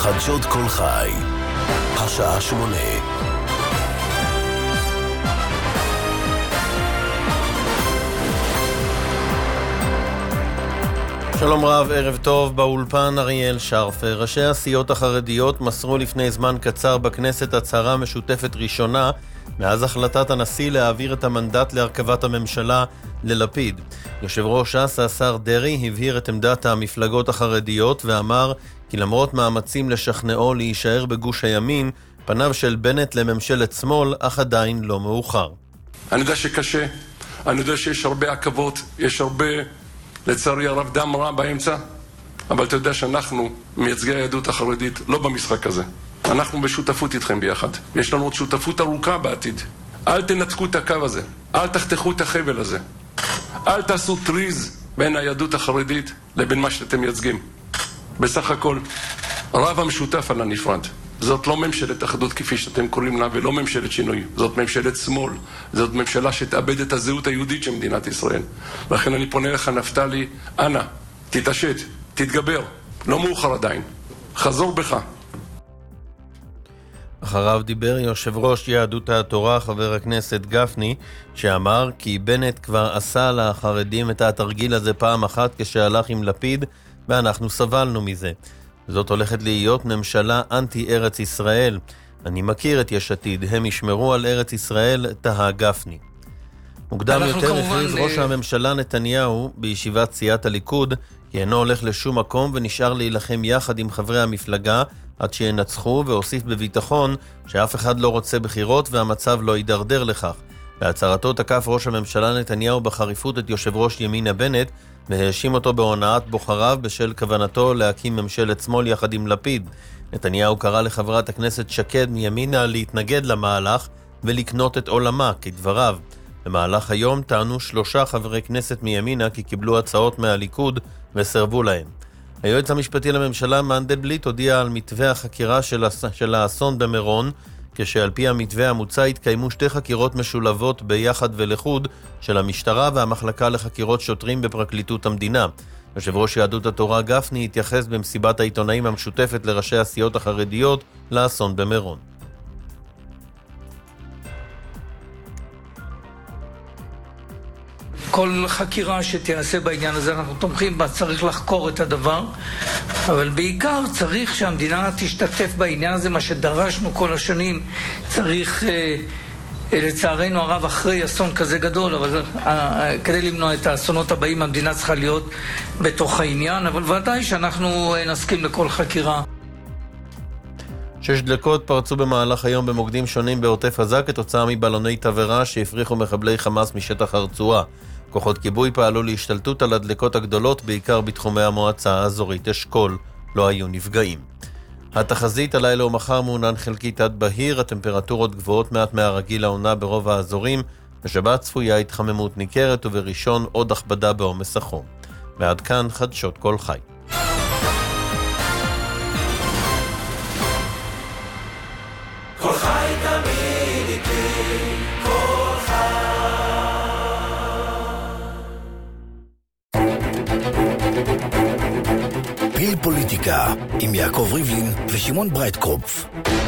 חדשות כל חי, השעה 8. שלום רב, ערב טוב, באולפן אריאל שרפר. ראשי הסיעות החרדיות מסרו לפני זמן קצר בכנסת הצהרה משותפת ראשונה מאז החלטת הנשיא להעביר את המנדט להרכבת הממשלה ללפיד. יושב ראש ש"ס השר דרעי הבהיר את עמדת המפלגות החרדיות ואמר כי למרות מאמצים לשכנעו להישאר בגוש הימין, פניו של בנט לממשלת שמאל, אך עדיין לא מאוחר. אני יודע שקשה, אני יודע שיש הרבה עכבות, יש הרבה, לצערי הרב, דם רע באמצע, אבל אתה יודע שאנחנו, מייצגי היהדות החרדית, לא במשחק הזה. אנחנו בשותפות איתכם ביחד. יש לנו עוד שותפות ארוכה בעתיד. אל תנתקו את הקו הזה, אל תחתכו את החבל הזה. אל תעשו טריז בין היהדות החרדית לבין מה שאתם מייצגים. בסך הכל, רב המשותף על הנפרד. זאת לא ממשלת אחדות כפי שאתם קוראים לה, ולא ממשלת שינוי. זאת ממשלת שמאל. זאת ממשלה שתאבד את הזהות היהודית של מדינת ישראל. לכן אני פונה לך, נפתלי, אנא, תתעשת, תתגבר. לא מאוחר עדיין. חזור בך. אחריו דיבר יושב ראש יהדות התורה חבר הכנסת גפני, שאמר כי בנט כבר עשה לחרדים את התרגיל הזה פעם אחת כשהלך עם לפיד, ואנחנו סבלנו מזה. זאת הולכת להיות ממשלה אנטי ארץ ישראל. אני מכיר את יש עתיד, הם ישמרו על ארץ ישראל, תהה גפני. מוקדם יותר הכריז ראש הממשלה נתניהו בישיבת סיעת הליכוד כי אינו הולך לשום מקום ונשאר להילחם יחד עם חברי המפלגה עד שינצחו, והוסיף בביטחון שאף אחד לא רוצה בחירות והמצב לא יידרדר לכך. בהצהרתו תקף ראש הממשלה נתניהו בחריפות את יושב ראש ימינה בנט והאשים אותו בהונאת בוחריו בשל כוונתו להקים ממשלת שמאל יחד עם לפיד. נתניהו קרא לחברת הכנסת שקד מימינה להתנגד למהלך ולקנות את עולמה, כדבריו. במהלך היום טענו 3 חברי כנסת מימינה כי קיבלו הצעות מהליכוד וסרבו להם. היועץ המשפטי לממשלה מנדלבליט הודיע על מתווה החקירה של האסון במירון, כשעל פי המתווה המוצע התקיימו 2 חקירות משולבות ביחד ולחוד של המשטרה והמחלקה לחקירות שוטרים בפרקליטות המדינה. יושב ראש יהדות התורה גפני התייחס במסיבת העיתונאים המשותפת לראשי הסיעות החרדיות לאסון במירון. כל חקירה שתיעשה בעניין הזה אנחנו תומכים בה, צריך לחקור את הדבר, אבל בעיקר צריך שהמדינה תשתתף בעניין הזה, מה שדרשנו כל השנים. צריך לצערנו הרב אחרי אסון כזה גדול, אבל כדי למנוע את האסונות הבאים המדינה צריכה להיות בתוך העניין, אבל ודאי שאנחנו נסכים לכל חקירה. 6 דלקות פרצו במהלך היום במוקדים שונים בעוטף עזה כתוצאה מבלוני תבערה שהפריחו מחבלי חמאס משטח הרצועה. כוחות כיבוי פעלו להשתלטות על הדלקות הגדולות, בעיקר בתחומי המועצה האזורית אשכול. לא היו נפגעים. התחזית הלילה ומחר מעונן חלקית עד בהיר, הטמפרטורות גבוהות מעט מהרגיל לעונה ברוב האזורים. בשבת צפויה התחממות ניכרת ובראשון עוד הכבדה בעומס החום. ועד כאן חדשות כל חי. כל חי תמיד איתי, כל חי. פיל פוליטיקה עם יעקב ריבלין ושמעון ברייטקופף.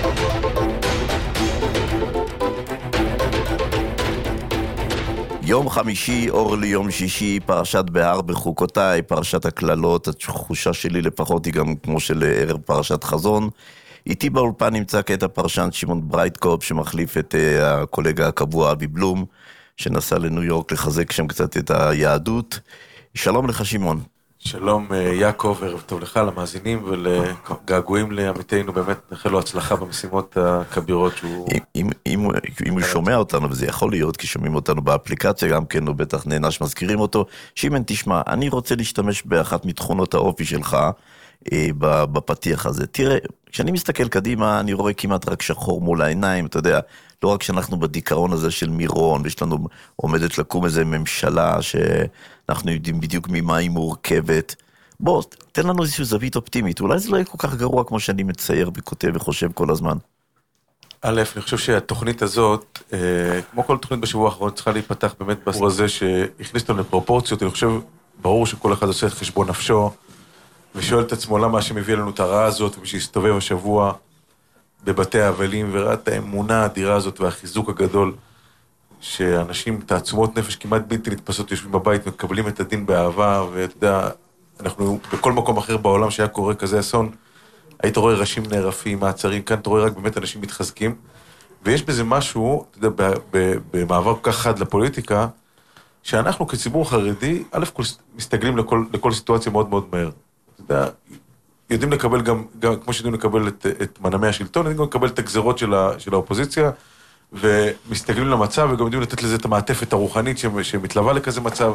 יום חמישי, אור ליום שישי, פרשת בהר בחוקותיי, פרשת הכללות. התחושה שלי לפחות היא גם כמו של ערב פרשת חזון. איתי באולפן נמצא כעת הפרשן שמעון ברייטקופף, שמחליף את הקולגה הקבוע אבי בלום, שנסע לניו יורק לחזק שם קצת את היהדות. שלום לך שמעון. שלום יעקב, ערב טוב לך, למאזינים ולגעגועים לעמיתנו, באמת נאחל לו הצלחה במשימות הכבירות שהוא... אם הוא שומע אותנו, וזה יכול להיות, כי שומעים אותנו באפליקציה גם כן, הוא בטח נהנה שמזכירים אותו. שמעון, תשמע, אני רוצה להשתמש באחת מתכונות האופי שלך בפתיח הזה. תראה, כשאני מסתכל קדימה, אני רואה כמעט רק שחור מול העיניים, אתה יודע, לא רק שאנחנו בדיכאון הזה של מירון, ויש לנו עומדת לקום איזה ממשלה שאנחנו יודעים בדיוק ממה היא מורכבת. בוא, תן לנו איזושהי זווית אופטימית, אולי זה לא יהיה כל כך גרוע כמו שאני מצייר וכותב וחושב כל הזמן. א', אני חושב שהתוכנית הזאת, כמו כל תוכנית בשבוע האחרון, צריכה להיפתח באמת בסיפור הזה שהכניס אותנו לפרופורציות. אני חושב, ברור שכל אחד עושה את חשבון נפשו, ושואל את עצמו למה שמביא לנו את הרעה הזאת, ושהסתובב השבוע בבתי האבלים, וראה את האמונה האדירה הזאת והחיזוק הגדול, שאנשים, תעצומות נפש כמעט בלתי נתפסות, יושבים בבית, מקבלים את הדין באהבה, ואתה יודע, אנחנו בכל מקום אחר בעולם שהיה קורה כזה אסון, היית רואה ראשים נערפים, מעצרים, כאן אתה רואה רק באמת אנשים מתחזקים, ויש בזה משהו, אתה יודע, במעבר כל כך חד לפוליטיקה, שאנחנו כציבור חרדי, א' כל מסתגלים לכל סיטואציה מאוד מאוד מהר. אתה יודע, יודעים לקבל גם כמו שיודעים לקבל את מנעמי השלטון, יודעים גם לקבל את הגזרות של האופוזיציה, ומסתגלים למצב, וגם יודעים לתת לזה את המעטפת הרוחנית שמתלווה לכזה מצב,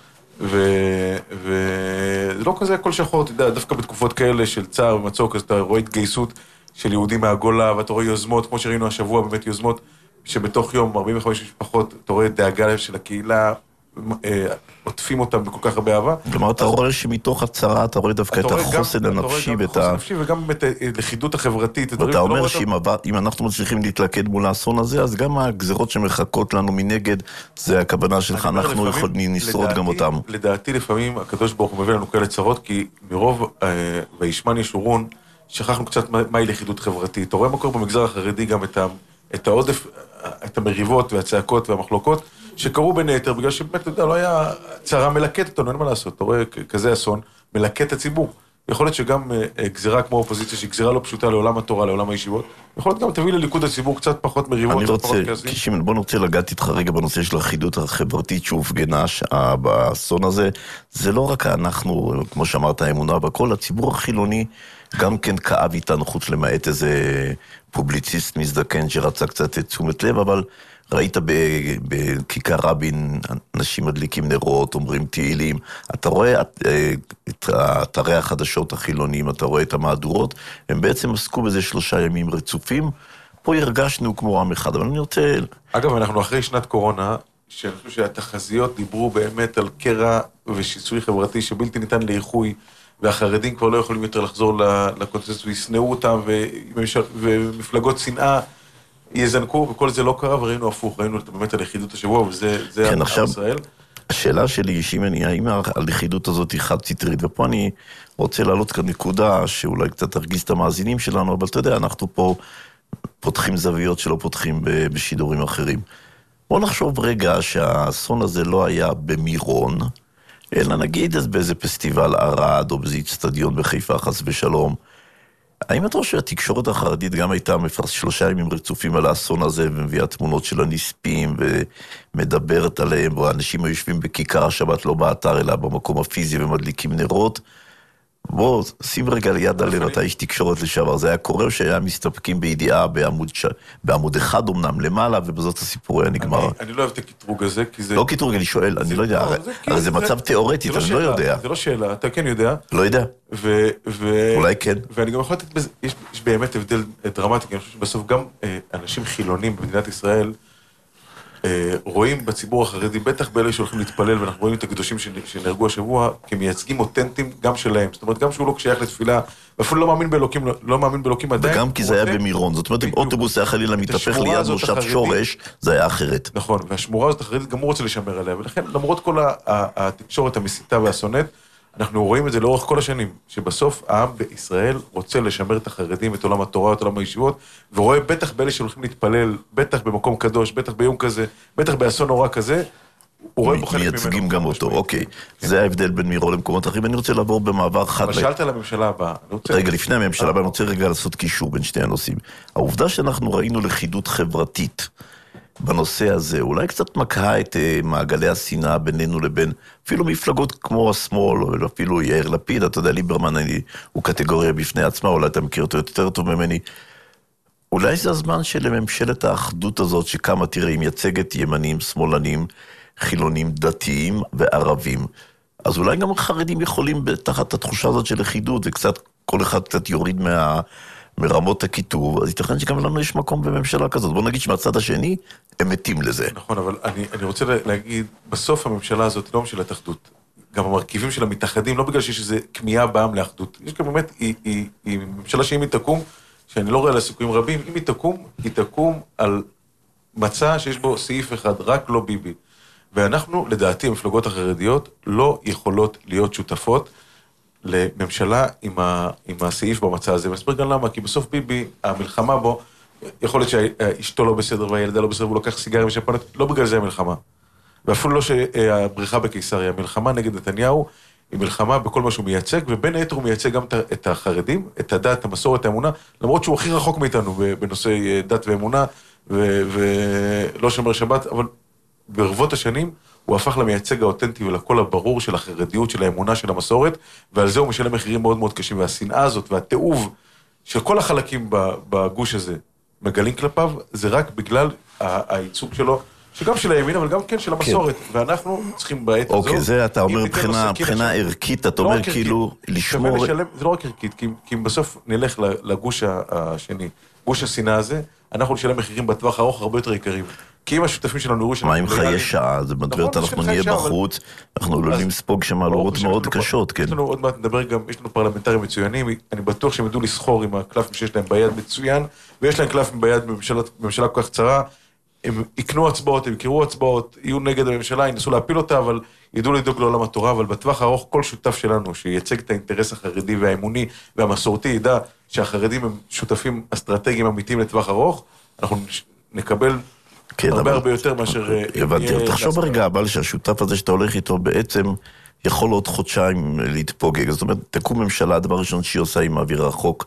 וזה לא כזה הכל שחור, אתה יודע, דווקא בתקופות כאלה של צער ומצוק, אז אתה רואה התגייסות של יהודים מהגולה, ואתה רואה יוזמות, כמו שראינו השבוע, באמת יוזמות, שבתוך יום 45 משפחות, אתה רואה דאגה של הקהילה, עוטפים אותם בכל כך הרבה אהבה. כלומר, אתה רואה שמתוך הצרה, אתה רואה דווקא את החוסן הנפשי, וגם את הלכידות החברתית. ואתה אומר שאם אנחנו מצליחים להתלכד מול האסון הזה, אז גם הגזרות שמחכות לנו מנגד, זה הכוונה שלך, אנחנו יכולים לשרוד גם אותם. לדעתי לפעמים הקדוש ברוך הוא מביא לנו כאלה צרות, כי מרוב וישמן ישורון, שכחנו קצת מהי לכידות חברתית. אתה רואה מה קורה במגזר החרדי גם את העודף, את המריבות והצעקות והמחלוקות, שקרו בין היתר, בגלל שבאמת, אתה יודע, לא היה צרה מלקט אותנו, אין מה לעשות. אתה רואה כזה אסון, מלקט את הציבור. יכול להיות שגם גזירה כמו אופוזיציה, שהיא גזירה לא פשוטה לעולם התורה, לעולם הישיבות, יכול להיות גם תביא לליכוד הציבור קצת פחות מריבות. אני רוצה, שימן, בוא נרצה לגעת איתך רגע בנושא של החידות החברתית שהופגנה באסון הזה. זה לא רק אנחנו, כמו שאמרת, האמונה בכל, הציבור החילוני גם כן כאב איתנו, חוץ למעט איזה פובליציסט מזדקן שרצה קצת את תשומת לב, אבל ראית בכיכר רבין, אנשים מדליקים נרות, אומרים תהילים, אתה רואה את אתרי החדשות החילונים, אתה רואה את המהדורות, הם בעצם עסקו בזה 3 ימים רצופים, פה הרגשנו כמו עם אחד, אבל אני רוצה... אגב, אנחנו אחרי שנת קורונה, שאני חושב שהתחזיות דיברו באמת על קרע ושיסוי חברתי שבלתי ניתן לאיחוי, והחרדים כבר לא יכולים יותר לחזור לקונטקסט, ויסנאו אותם, ומפלגות שנאה, יזנקו, וכל זה לא קרה, וראינו הפוך, ראינו באמת הלכידות השבוע, וזה כן, עם עכשיו, ישראל. השאלה שלי, שימני, האם הלכידות הזאת היא חד-סטרית, ופה אני רוצה להעלות כאן נקודה, שאולי קצת תרגיז את המאזינים שלנו, אבל אתה יודע, אנחנו פה פותחים זוויות שלא פותחים בשידורים אחרים. בוא נחשוב רגע שהאסון הזה לא היה במירון, אלא נגיד באיזה פסטיבל ערד, או באיזה אצטדיון בחיפה, חס ושלום, האם אתה חושב שהתקשורת החרדית גם הייתה 3 ימים רצופים על האסון הזה, ומביאה תמונות של הנספים, ומדברת עליהם, ואנשים היושבים בכיכר השבת לא באתר, אלא במקום הפיזי, ומדליקים נרות? בוא, שים רגע ליד עליהם, אתה איש תקשורת לשעבר, זה היה קורה שהיה מסתפקים בידיעה בעמוד אחד אמנם למעלה, ובזאת הסיפור היה נגמר. אני לא אוהב את הקטרוג הזה, כי זה... לא קטרוג, אני שואל, אני לא יודע, הרי זה מצב תיאורטי, אני לא יודע. זה לא שאלה, אתה כן יודע. לא יודע. אולי כן. ואני גם יכול לתת בזה, יש באמת הבדל דרמטי, כי אני חושב שבסוף גם אנשים חילונים במדינת ישראל, רואים בציבור החרדי, בטח באלה שהולכים להתפלל, ואנחנו רואים את הקדושים שנהרגו השבוע, כמייצגים אותנטיים גם שלהם. זאת אומרת, גם שהוא לא שייך לתפילה, ואפילו לא מאמין באלוקים עדיין. וגם כי זה היה במירון. זאת אומרת, אם אוטובוס היה חלילה מתהפך ליד מושב שורש, זה היה אחרת. נכון, והשמורה הזאת החרדית גם הוא רוצה לשמר עליה, ולכן למרות כל התקשורת המסיתה והסונט, אנחנו רואים את זה לאורך כל השנים, שבסוף העם בישראל רוצה לשמר את החרדים, את עולם התורה, את עולם הישיבות, ורואה בטח באלה שהולכים להתפלל, בטח במקום קדוש, בטח ביום כזה, בטח באסון נורא כזה, הוא רואה בו חלק ממנו. מייצגים גם אותו, אוקיי. זה ההבדל בין מירון למקומות אחרים, אני רוצה לעבור במעבר חד... אבל שאלת על הממשלה הבאה. רגע, לפני הממשלה הבאה, אני רוצה רגע לעשות קישור בין שני הנושאים. העובדה שאנחנו ראינו לכידות חברתית, בנושא הזה, אולי קצת מקהה את מעגלי השנאה בינינו לבין אפילו מפלגות כמו השמאל, או אפילו יאיר לפיד, אתה יודע, ליברמן הוא קטגוריה בפני עצמה, אולי אתה מכיר אותו יותר טוב ממני. אולי זה הזמן של ממשלת האחדות הזאת, שכמה תראה, היא מייצגת ימנים, שמאלנים, חילונים, דתיים וערבים. אז אולי גם החרדים יכולים תחת התחושה הזאת של לכידות, וקצת, כל אחד קצת יוריד מרמות הכיתוב, אז ייתכן שגם לנו יש מקום בממשלה כזאת. בוא נגיד שמהצד השני, הם מתים לזה. נכון, אבל אני רוצה להגיד, בסוף הממשלה הזאת לא ממשלת אחדות. גם המרכיבים שלה מתאחדים, לא בגלל שיש איזו כמיהה בעם לאחדות. יש גם באמת, היא ממשלה שאם היא תקום, שאני לא רואה לה סיכויים רבים, אם היא תקום על מצע שיש בו סעיף אחד, רק לא ביבי. ואנחנו, לדעתי, המפלגות החרדיות לא יכולות להיות שותפות לממשלה עם הסעיף במצע הזה, ואספר גם למה, כי בסוף ביבי, המלחמה בו, יכול להיות שאשתו לא בסדר והילדה לא בסדר, והוא לוקח סיגריה ושפנות, לא בגלל זה המלחמה. ואפילו לא שהבריחה בקיסריה, המלחמה נגד נתניהו, היא מלחמה בכל מה שהוא מייצג, ובין היתר הוא מייצג גם את החרדים, את הדת, המסורת, האמונה, למרות שהוא הכי רחוק מאיתנו בנושא דת ואמונה, ולא שומר שבת, אבל ברבות השנים הוא הפך למייצג האותנטי ולקול הברור של החרדיות, של האמונה, של המסורת, ועל זה הוא משלם מחירים מאוד מאוד קשים, והשנאה הזאת והתיעוב של כל החלקים בגוש הזה מגלים כלפיו, זה רק בגלל הייצוג שלו, שגם של הימין, אבל גם כן של המסורת, ואנחנו צריכים בעת הזאת... אוקיי, זה אתה אומר מבחינה ערכית, אתה אומר כאילו לשמור... זה לא רק ערכית, כי אם בסוף נלך לגוש השני, גוש השנאה הזה, אנחנו נשלם מחירים בטווח הארוך הרבה יותר יקרים. כי אם השותפים שלנו נראו שאנחנו... מה עם חיי שעה? זה מדברת, אנחנו נהיה בחוץ, אנחנו עלולים לספוג שם עלורות מאוד קשות, כן. יש לנו עוד מעט נדבר גם, יש לנו פרלמנטרים מצוינים, אני בטוח שהם ידעו לסחור עם הקלפים שיש להם ביד מצוין, ויש להם קלפים ביד בממשלה כל כך קצרה, הם יקנו הצבעות, הם יקראו הצבעות, יהיו נגד הממשלה, ינסו להפיל אותה, אבל ידעו לדאוג לעולם התורה, אבל בטווח הארוך כל שותף שלנו שייצג את האינטרס החרדי והאמוני והמסורתי ידע שהחרדים הם שותפים אסטרטגיים אמיתיים לטווח ארוך, אנחנו נקבל הרבה יותר מאשר... הבנתי, תחשוב ברגע הבא שהשותף הזה שאתה הולך איתו בעצם יכול עוד חודשיים להתפוגג, זאת אומרת, תקום ממשלה, הדבר הראשון שהיא עושה היא מעבירה חוק,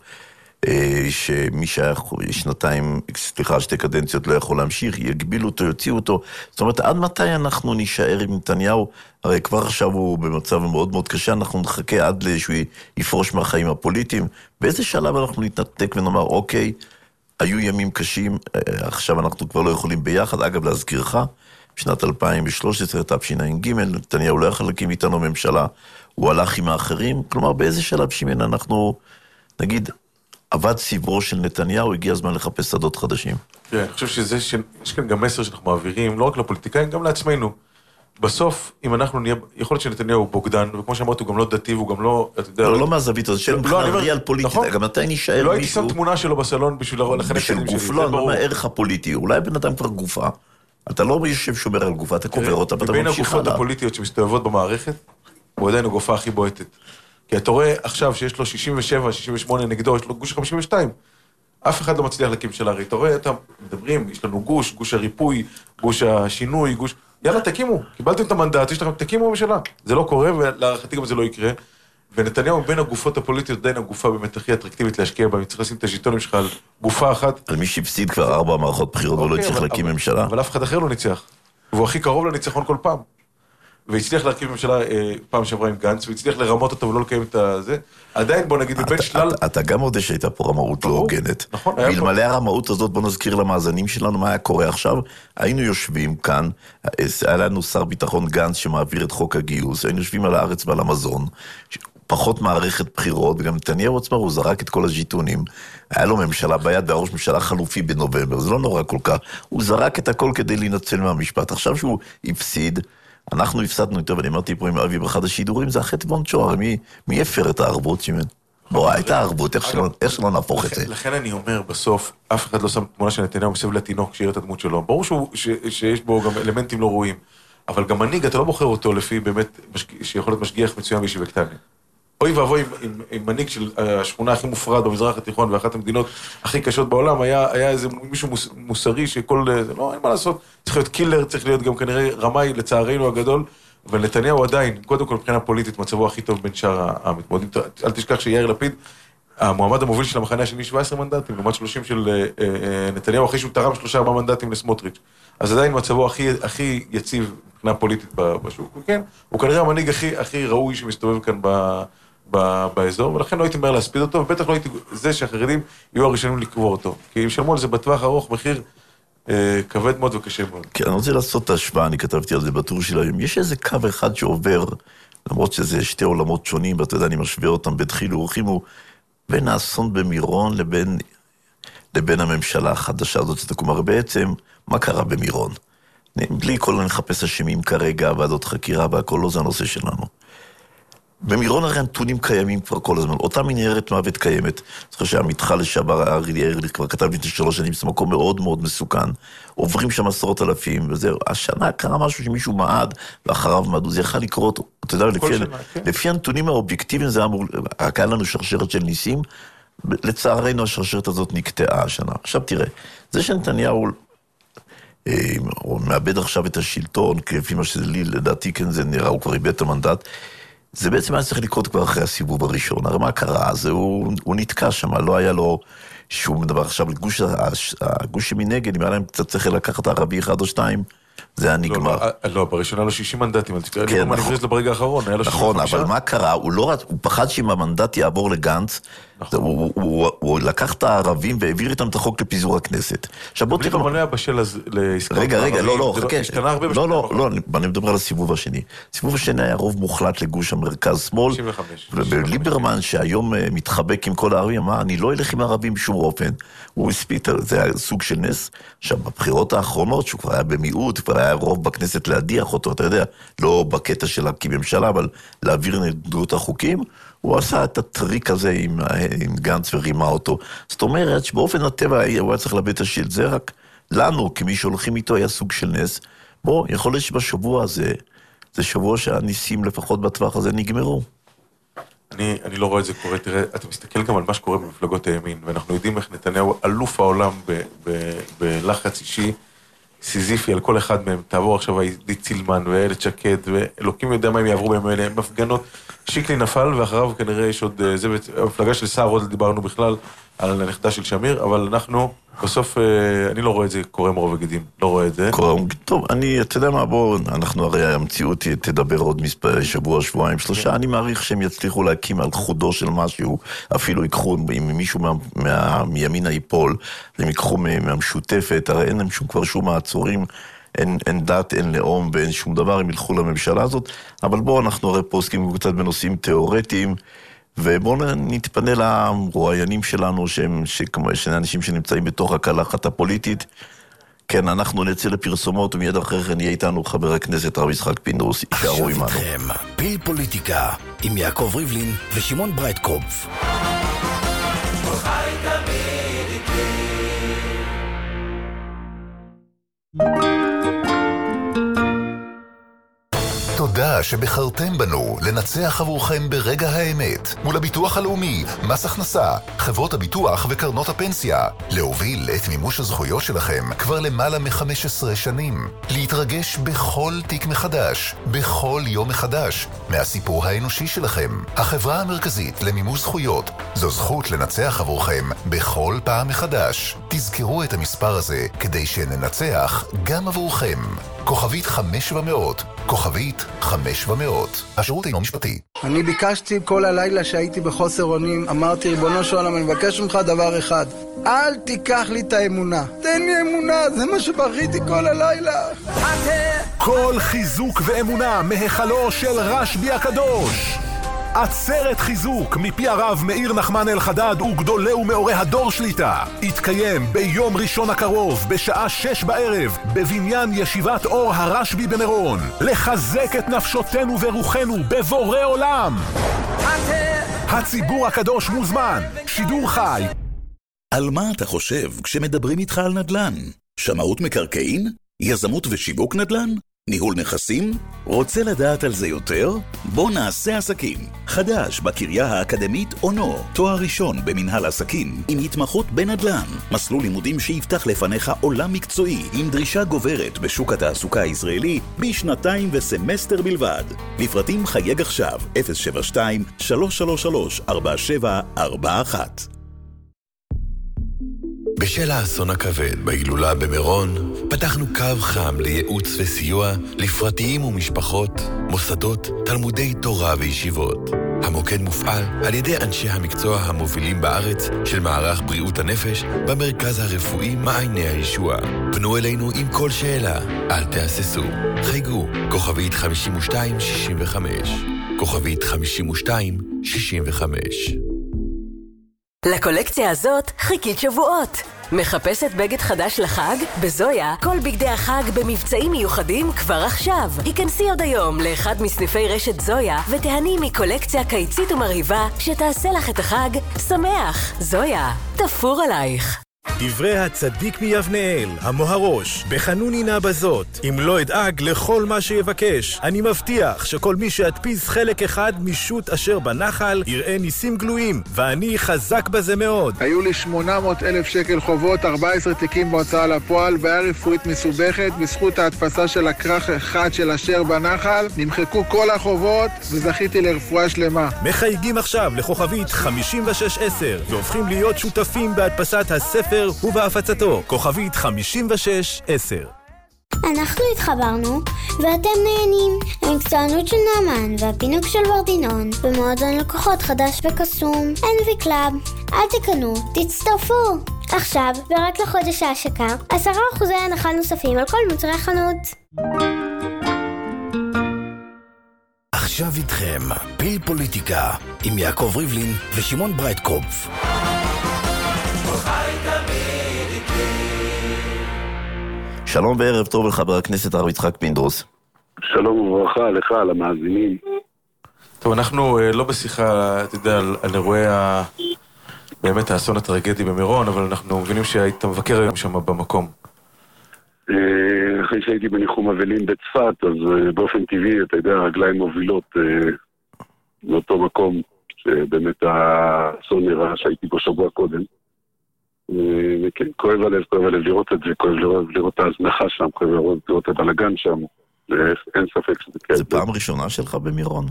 שמי שהיה שנתיים, סליחה, 2 קדנציות לא יכול להמשיך, יגבילו אותו, יוציאו אותו. זאת אומרת, עד מתי אנחנו נשאר עם נתניהו? הרי כבר עכשיו הוא במצב מאוד מאוד קשה, אנחנו נחכה עד שהוא יפרוש מהחיים הפוליטיים. באיזה שלב אנחנו נתנתק ונאמר, אוקיי, היו ימים קשים, עכשיו אנחנו כבר לא יכולים ביחד. אגב, להזכירך, בשנת 2013, תשע"ג, נתניהו לא יכול להקים איתנו ממשלה, הוא הלך עם האחרים. כלומר, באיזה שלב שימן אנחנו, נגיד, עבד סיברו של נתניהו, הגיע הזמן לחפש שדות חדשים. כן, אני חושב שיש כאן גם מסר שאנחנו מעבירים, לא רק לפוליטיקאים, גם לעצמנו. בסוף, אם אנחנו נהיה, יכול להיות שנתניהו הוא בוגדן, וכמו שאמרת, הוא גם לא דתי, והוא גם לא, אתה יודע... לא מהזווית הזאת, שאלה מבחינה ריאל פוליטית, גם מתי נשאר מישהו... לא הייתי שם תמונה שלו בסלון בשביל לחנך שנים שלי, זה ברור. לא, מה הערך הפוליטי, אולי בן אדם כבר גופה, אתה לא יושב שומר על גופה, אתה קובר אותה, ואתה ממשיך עליו. מבין הגופות הפוליטיות שמסתובבות במערכת, הוא עדיין הגופה הכי בועטת. כי אתה רואה עכשיו שיש לו 67, 68 נגדו, יש לו גוש 52. אף אחד לא מצליח להקים ממשלה. הרי אתה רואה, אתם מדברים, יש לנו גוש הריפוי, גוש השינוי, גוש... יאללה, תקימו. קיבלתם את המנדט, יש לכם, תקימו ממשלה. זה לא קורה, ולהערכתי גם זה לא יקרה. ונתניהו בין הגופות הפוליטיות, עדיין הגופה באמת הכי אטרקטיבית להשקיע בה, צריך לשים את הז'יטונים שלך על גופה אחת. על מי שהפסיד כבר 4 מערכות בחירות ולא הצליח להקים ממשלה. אבל אף אחד אחר לא ניצח. והוא הכי קרוב לניצחון כל פעם. והצליח להרכיב ממשלה פעם שעברה עם גנץ, והצליח לרמות אותו ולא לקיים את זה. עדיין בוא נגיד בבין שלל... אתה גם יודע שהייתה פה רמאות לא הוגנת. נכון. ואלמלא הרמאות הזאת, בוא נזכיר למאזנים שלנו מה היה קורה עכשיו. היינו יושבים כאן, היה לנו שר ביטחון גנץ שמעביר את חוק הגיוס, היינו יושבים על הארץ ועל המזון, פחות מערכת בחירות, וגם נתניהו עצמו, הוא זרק את כל הז'יטונים. היה לו ממשלה ביד והראש ממשלה חלופי בנובמבר, זה לא נורא כל כך. הוא זרק את הכל כדי להינצל מהמשפט. עכשיו שהוא הפסיד, אנחנו הפסדנו יותר, ואני אמרתי פה עם אבי באחד השידורים, זה החטא בונצ'ו, הרי מי הפר את הערבות, שימן? בוא, הייתה הערבות, איך שלא נהפוך את זה? לכן אני אומר, בסוף, אף אחד לא שם תמונה של נתניהו מסביב לתינוק שיראה את הדמות שלו. ברור שיש בו גם אלמנטים לא ראויים, אבל גם מנהיג, אתה לא בוחר אותו לפי באמת, שיכול להיות משגיח מצוין בישיבה קטנה. אוי ואבוי עם מנהיג של השכונה הכי מופרד במזרח התיכון, ואחת המדינות הכי קשות בעולם, היה איזה מישהו מוסרי שכל, לא, אין מה לעשות, צריך להיות קילר, צריך להיות גם כנראה רמאי לצערנו הגדול, אבל נתניהו עדיין, קודם כל מבחינה פוליטית, מצבו הכי טוב בין שאר המתמודדים. אל תשכח שיאיר לפיד, המועמד המוביל של המחנה השני 17 מנדטים, לעומת 30 של נתניהו, אחרי שהוא תרם 3-4 מנדטים לסמוטריץ'. אז עדיין מצבו הכי יציב מבחינה פוליטית בשוק. כן, הוא כנראה המנהיג הכי ראוי שמסתובב כאן באזור, ולכן לא הייתי מהר להספיד אותו, ובטח לא הייתי זה שהחרדים יהיו הראשונים לקבור אותו. כי אם שלמו על זה בטווח ארוך מחיר כבד מאוד וקשה מאוד. כן, אני רוצה לעשות את ההשוואה, אני כתבתי על זה בטור של היום. יש איזה קו אחד שעובר, למרות שזה 2 עולמות שונים, ואתה יודע, אני משווה אותם בדחילו ורחימו, בין האסון במירון לבין הממשלה החדשה הזאת שתקום. הרי בעצם, מה קרה במירון? בלי כל נחפש אשמים כרגע, ועדות חקירה והכל, לא זה הנושא שלנו. במירון הרי הנתונים קיימים כבר כל הזמן, אותה מנהרת מוות קיימת. זוכר שהמתחל לשעבר, ארלי ארליך כבר כתב לפני 3 שנים, זה מקום מאוד מאוד מסוכן, עוברים שם 10,000, וזהו, השנה קרה משהו שמישהו מעד, ואחריו מעדו, זה יכול לקרות, אתה יודע, לפי הנתונים האובייקטיביים זה אמור, רק היה לנו שרשרת של ניסים, לצערנו השרשרת הזאת נקטעה השנה. עכשיו תראה, זה שנתניהו הוא מאבד עכשיו את השלטון, כפי מה שזה לי, לדעתי כן זה נראה, הוא כבר איבד את המנדט, זה בעצם היה צריך לקרות כבר אחרי הסיבוב הראשון. הרי מה קרה? אז הוא נתקע שם, לא היה לו שום דבר. עכשיו, הגוש שמנגד, אם היה להם קצת צריך לקחת ערבי 1 או 2, זה היה נגמר. לא, בראשונה לו 60 מנדטים, כן, נכון. ברגע האחרון, נכון, אבל מה קרה? הוא פחד שאם המנדט יעבור לגנץ, הוא לקח את הערבים והעביר איתם את החוק לפיזור הכנסת. עכשיו בוא תראה... אבל היה בשל לעסקאות. רגע, לא, חכה. השתנה הרבה בשנה. לא, אני מדבר על הסיבוב השני. הסיבוב השני היה רוב מוחלט לגוש המרכז-שמאל. 65. וליברמן שהיום מתחבק עם כל הערבים, אמר, אני לא אלך עם הערבים בשום אופן. הוא הספיק, זה היה סוג של נס. עכשיו, בבחירות האחרונות, שהוא כבר היה במיעוט, כבר היה רוב בכנסת להדיח אותו, אתה יודע, לא בקטע של להקים ממשלה, אבל להעביר נגדות החוקים, הוא עשה את הטריק הזה עם גנץ ורימה אותו. זאת אומרת שבאופן הטבע הוא היה צריך לאבד את השלט, זה רק לנו, כמי שהולכים איתו, היה סוג של נס. בוא, יכול להיות שבשבוע הזה, זה שבוע שהניסים לפחות בטווח הזה נגמרו. אני לא רואה את זה קורה, תראה, אתה מסתכל גם על מה שקורה במפלגות הימין, ואנחנו יודעים איך נתניהו אלוף העולם בלחץ אישי, סיזיפי על כל אחד מהם, תעבור עכשיו עידית צילמן ואילת שקד, ואלוקים יודע מה הם יעברו בהם אלה, הם מפגנות, שיקלי נפל, ואחריו כנראה יש עוד, זה המפלגה של סער, עוד דיברנו בכלל על הנכדה של שמיר, אבל אנחנו, בסוף, אני לא רואה את זה קורה מרוב וגידים, לא רואה את זה. טוב, אתה יודע מה, בוא, אנחנו הרי המציאות תדבר עוד שבוע, שבועיים, 3, אני מעריך שהם יצליחו להקים על חודו של משהו, אפילו ייקחו, אם מישהו מימין היפול, הם ייקחו מהמשותפת, הרי אין להם כבר שום מעצורים, אין דת, אין לאום ואין שום דבר, הם ילכו לממשלה הזאת, אבל בוא, אנחנו הרי פה עוסקים קצת בנושאים תיאורטיים, ובואו נתפנה לרואיינים שלנו, שני אנשים שנמצאים בתוך הקלחת הפוליטית. כן, אנחנו נצא לפרסומות, ומיד אחרי כן יהיה איתנו חבר הכנסת הרב יצחק פינדרוס, יישארו עמנו. עכשיו איתכם, פיל פוליטיקה, עם יעקב ריבלין ושמעון ברייטקופף. תודה שבחרתם בנו לנצח עבורכם ברגע האמת מול הביטוח הלאומי, מס הכנסה, חברות הביטוח וקרנות הפנסיה, להוביל את מימוש הזכויות שלכם כבר למעלה מ-15 שנים, להתרגש בכל תיק מחדש, בכל יום מחדש, מהסיפור האנושי שלכם. החברה המרכזית למימוש זכויות, זו זכות לנצח עבורכם בכל פעם מחדש. תזכרו את המספר הזה כדי שננצח גם עבורכם. כוכבית 500, כוכבית 500. השירות אינו משפטי. אני ביקשתי כל הלילה שהייתי בחוסר אונים, אמרתי, ריבונו של עולם, אני מבקש ממך דבר אחד, אל תיקח לי את האמונה. תן לי אמונה, זה מה שבכיתי כל הלילה. כל חיזוק ואמונה מהיכלו של רשב"י הקדוש. עצרת חיזוק מפי הרב מאיר נחמן אלחדד וגדולי ומאורי הדור שליטה יתקיים ביום ראשון הקרוב בשעה 6 בערב בבניין ישיבת אור הרשב"י במירון, לחזק את נפשותנו ורוחנו בבורא עולם. הציבור הקדוש מוזמן, שידור חי. על מה אתה חושב כשמדברים איתך על נדל"ן? שמאות מקרקעין? יזמות ושיווק נדל"ן? ניהול נכסים? רוצה לדעת על זה יותר? בוא נעשה עסקים. חדש בקריה האקדמית אונו, תואר ראשון במנהל עסקים עם התמחות בנדל"ן. מסלול לימודים שיפתח לפניך עולם מקצועי עם דרישה גוברת בשוק התעסוקה הישראלי בשנתיים וסמסטר בלבד. לפרטים חייג עכשיו 072-333-4741. בשל האסון הכבד בהילולה במירון, פתחנו קו חם לייעוץ וסיוע לפרטיים ומשפחות, מוסדות, תלמודי תורה וישיבות. המוקד מופעל על ידי אנשי המקצוע המובילים בארץ של מערך בריאות הנפש במרכז הרפואי מעייני הישועה. פנו אלינו עם כל שאלה, אל תהססו. חייגו, כוכבית 5265, כוכבית 5265. לקולקציה הזאת חיכית שבועות. מחפשת בגד חדש לחג? בזויה, כל בגדי החג במבצעים מיוחדים כבר עכשיו. היכנסי עוד היום לאחד מסניפי רשת זויה ותהני מקולקציה קיצית ומרהיבה שתעשה לך את החג שמח. זויה, תפור עלייך. דברי הצדיק מיבנאל, המוהרוש, בחנוני נא בזאת. אם לא אדאג לכל מה שיבקש, אני מבטיח שכל מי שידפיס חלק אחד משוט אשר בנחל, יראה ניסים גלויים, ואני חזק בזה מאוד. היו לי 800,000 שקל חובות, 14 תיקים בהוצאה לפועל, בעיה רפואית מסובכת. בזכות ההדפסה של הכרך אחד של אשר בנחל, נמחקו כל החובות וזכיתי לרפואה שלמה. מחייגים עכשיו לכוכבית 5610 והופכים להיות שותפים בהדפסת הספר ובהפצתו. כוכבית 5610. אנחנו התחברנו ואתם נהנים. המקצוענות של נאמן והפינוק של ורדינון במועדון לקוחות חדש בקסום NV קלאב. אל תקנו, תצטרפו עכשיו, ורק לחודש ההשקה 10% הנחה נוספים על כל מוצרי חנות. עכשיו איתכם פיל פוליטיקה עם יעקב ריבלין ושמעון ברייטקופף. שלום וערב טוב לחבר הכנסת הרב יצחק פינדרוס. שלום וברכה לך, למאזינים. טוב, אנחנו לא בשיחה, אתה יודע, על אירועי באמת האסון הטרגדי במירון, אבל אנחנו מבינים שהיית מבקר היום שם במקום. אחרי שהייתי בניחום אבלים בצפת, אז באופן טבעי, אתה יודע, הרגליים מובילות לאותו מקום, שבאמת האסון נראה שהייתי בו שבוע קודם. וכן, כואב הלב לראות את זה, כואב לראות את ההזנחה שם, כואב לראות את הבלגן שם, אין ספק שזה כן. זה פעם ראשונה שלך במירון?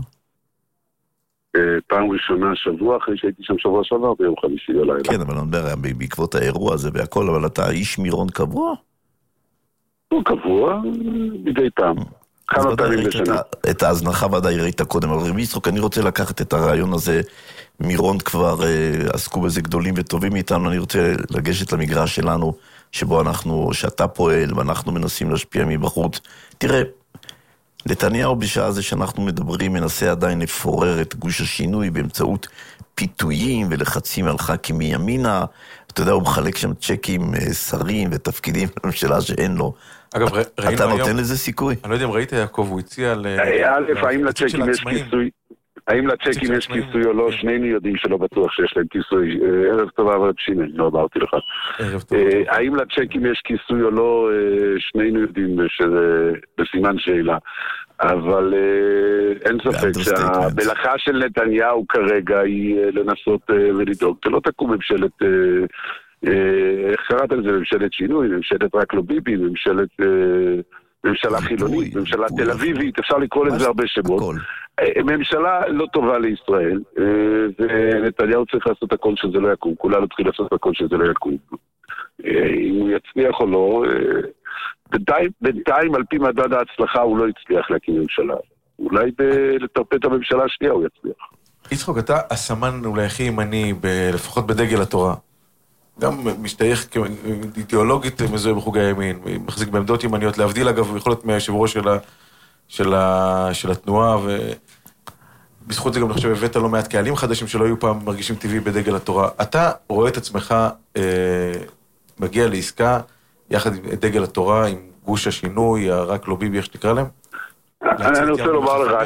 פעם ראשונה שבוע, אחרי שהייתי שם שבוע שעבר ביום חמישי בלילה. כן, אבל אני אומר, בעקבות האירוע הזה והכל, אבל אתה איש מירון קבוע? הוא קבוע, מדי פעם. כמה פעמים בשנה. את ההזנחה ודאי ראית קודם, אבל רבי יצחק, אני רוצה לקחת את הרעיון הזה, מירון כבר עסקו בזה גדולים וטובים מאיתנו, אני רוצה לגשת למגרש שלנו, שאתה פועל ואנחנו מנסים להשפיע מבחוץ. תראה, נתניהו בשעה הזה שאנחנו מדברים מנסה עדיין לפורר את גוש השינוי באמצעות פיתויים ולחצים על ח"כים מימינה. אתה יודע, הוא מחלק שם צ'קים שרים ותפקידים בממשלה שאין לו. אגב, אתה נותן לזה סיכוי? אני לא יודע אם ראית, יעקב, הוא הציע האם לצ'קים יש כיסוי? האם לצ'קים יש כיסוי או לא? שנינו יודעים שלא בטוח שיש להם כיסוי. ערב טוב, אבל פשימן, לא אמרתי לך. האם לצ'קים יש כיסוי או לא? שנינו יודעים שזה בסימן שאלה. אבל אין ספק שהמלאכה של נתניהו כרגע היא לנסות ולדאוג. שלא תקום ממשלת, איך קראת על זה? ממשלת שינוי, ממשלת רק לא ביבי, ממשלה חילונית, ממשלה תל אביבית, אפשר לקרוא לזה הרבה שמות. ממשלה לא טובה לישראל, ונתניהו צריך לעשות הכל שזה לא יקום, כולנו צריכים לעשות הכל שזה לא יקום. אם הוא יצליח או לא, בינתיים על פי מדד ההצלחה הוא לא יצליח להקים ממשלה. אולי לטרפד את הממשלה השנייה הוא יצליח. יצחק, אתה הסמן אולי הכי ימני, לפחות בדגל התורה. גם משתייך אידיאולוגית מזוהה בחוגי הימין, מחזיק בעמדות ימניות, להבדיל אגב, יכול להיות מהיושב ראש של התנועה, ובזכות זה גם אני חושב הבאת לא מעט קהלים חדשים שלא היו פעם מרגישים טבעי בדגל התורה. אתה רואה את עצמך מגיע לעסקה יחד עם דגל התורה, עם גוש השינוי, רק לא ביבי, איך שתקרא להם? אני רוצה לומר לך,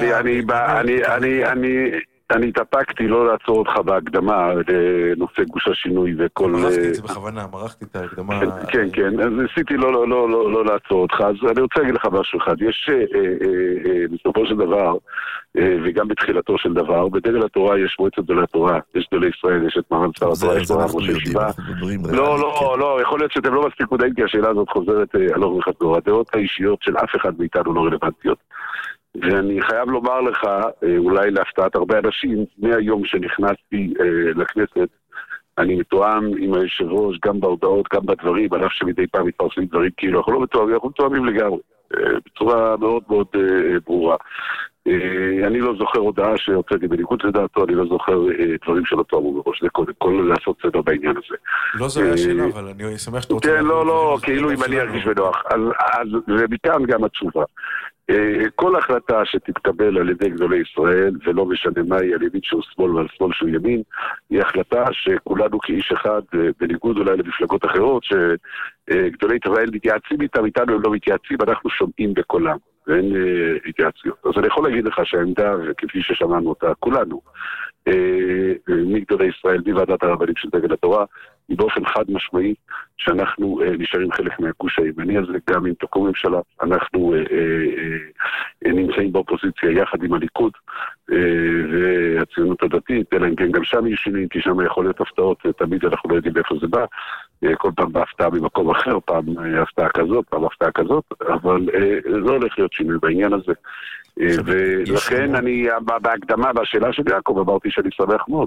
אני התאפקתי לא לעצור אותך בהקדמה לנושא גוש השינוי וכל... מרחתי את זה בכוונה, מרחתי את ההקדמה... כן, אז ניסיתי לא לעצור אותך, אז אני רוצה להגיד לך משהו אחד, יש בסופו של דבר, וגם בתחילתו של דבר, בדגל התורה יש מועצת גדולי התורה, יש גדולי ישראל, יש את מרן שר התורה, יש מרן ראש הישיבה. לא, יכול להיות שאתם לא מספיק מודעים, כי השאלה הזאת חוזרת הלוך וחזור, הדעות האישיות של אף אחד מאיתנו לא רלוונטיות. ואני חייב לומר לך, אולי להפתעת הרבה אנשים, מהיום שנכנסתי לכנסת, אני מתואם עם היושב ראש, גם בהודעות, גם בדברים, על אף שמדי פעם מתפרסמים דברים כאילו, אנחנו לא מתואמים, אנחנו מתואמים לגמרי, בצורה מאוד מאוד ברורה. אני לא זוכר הודעה שהוצאתי בניגוד לדעתו, אני לא זוכר דברים שלא תואמו מראש, זה קודם כל לעשות סדר בעניין הזה. לא זו היה שאלה, אבל אני שמח שאתה רוצה... כן, לא, כאילו אם אני ארגיש בנוח. אז ומכאן גם התשובה. כל החלטה שתתקבל על ידי גדולי ישראל, ולא משנה מה היא על ימין שהוא שמאל ועל שמאל שהוא ימין, היא החלטה שכולנו כאיש אחד, בניגוד אולי למפלגות אחרות, שגדולי ישראל מתייעצים איתנו, הם לא מתייעצים, אנחנו שומעים בקולם, ואין התייעצויות. אז אני יכול להגיד לך שהעמדה, כפי ששמענו אותה, כולנו, מגדולי ישראל, מוועדת הרבנים של דגל התורה, היא באופן חד משמעי שאנחנו נשארים חלק מהגוש הימני הזה, גם אם תקום ממשלה, אנחנו נמצאים באופוזיציה יחד עם הליכוד והציונות הדתית, אלא אם כן גם שם יש שינויים, כי שם יכול להיות הפתעות, תמיד אנחנו לא יודעים איפה זה בא, כל פעם בהפתעה ממקום אחר, פעם הפתעה כזאת, פעם הפתעה כזאת, אבל לא הולך להיות שינוי בעניין הזה. ולכן אני בהקדמה בשאלה של יעקב אמרתי שאני שמח מאוד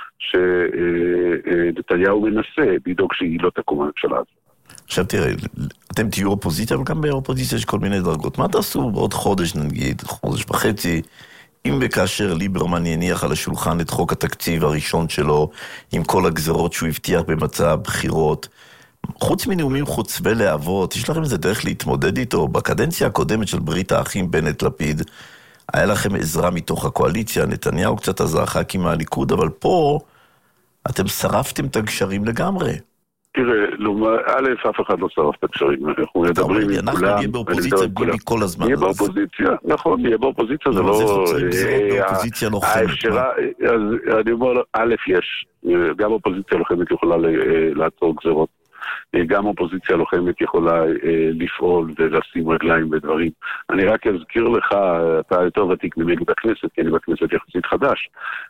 שנתניהו מנסה לדאוג שהיא לא תקום הממשלה הזאת. עכשיו תראה, אתם תהיו אופוזיציה, אבל גם באופוזיציה יש כל מיני דרגות. מה תעשו בעוד חודש, נגיד, חודש וחצי, אם וכאשר ליברמן יניח על השולחן את חוק התקציב הראשון שלו, עם כל הגזרות שהוא הבטיח במצע בחירות, חוץ מנאומים חוצבי להבות, יש לכם איזה דרך להתמודד איתו? בקדנציה הקודמת של ברית האחים בנט-לפיד, היה לכם עזרה מתוך הקואליציה, נתניהו קצת עזר ח"כים מהליכוד, אבל פה אתם שרפתם את הגשרים לגמרי. תראה, א', אף אחד לא שרף את הגשרים, אנחנו מדברים עם כולם. אנחנו נהיה באופוזיציה בלי כל הזמן. נהיה באופוזיציה, נכון, נהיה באופוזיציה, זה לא... באופוזיציה לוחמת. אני אומר, א', יש, גם אופוזיציה לוחמת יכולה לעצור גזרות. גם אופוזיציה לוחמת יכולה לפעול ולשים רגליים ודברים. אני רק אזכיר לך, אתה יותר ותיק ממני בכנסת, כי אני בכנסת יחסית חדש,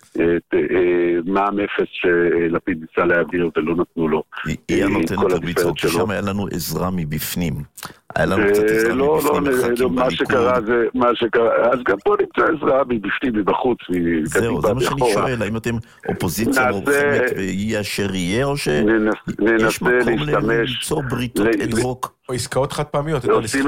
מע"מ אפס שלפיד ניסה להעביר ולא נתנו לו. היא הנותנת לביצות, ששם היה לנו עזרה מבפנים. היה לנו קצת עזרה מבפנים. מה שקרה, אז גם פה נמצא עזרה מבפנים, מבחוץ. זהו, זה מה שאני שואל, האם אתם אופוזיציה לוחמת ויהיה אשר יהיה, או שיש מקום ליצור בריתות אד-הוק? או עסקאות חד פעמיות. עושים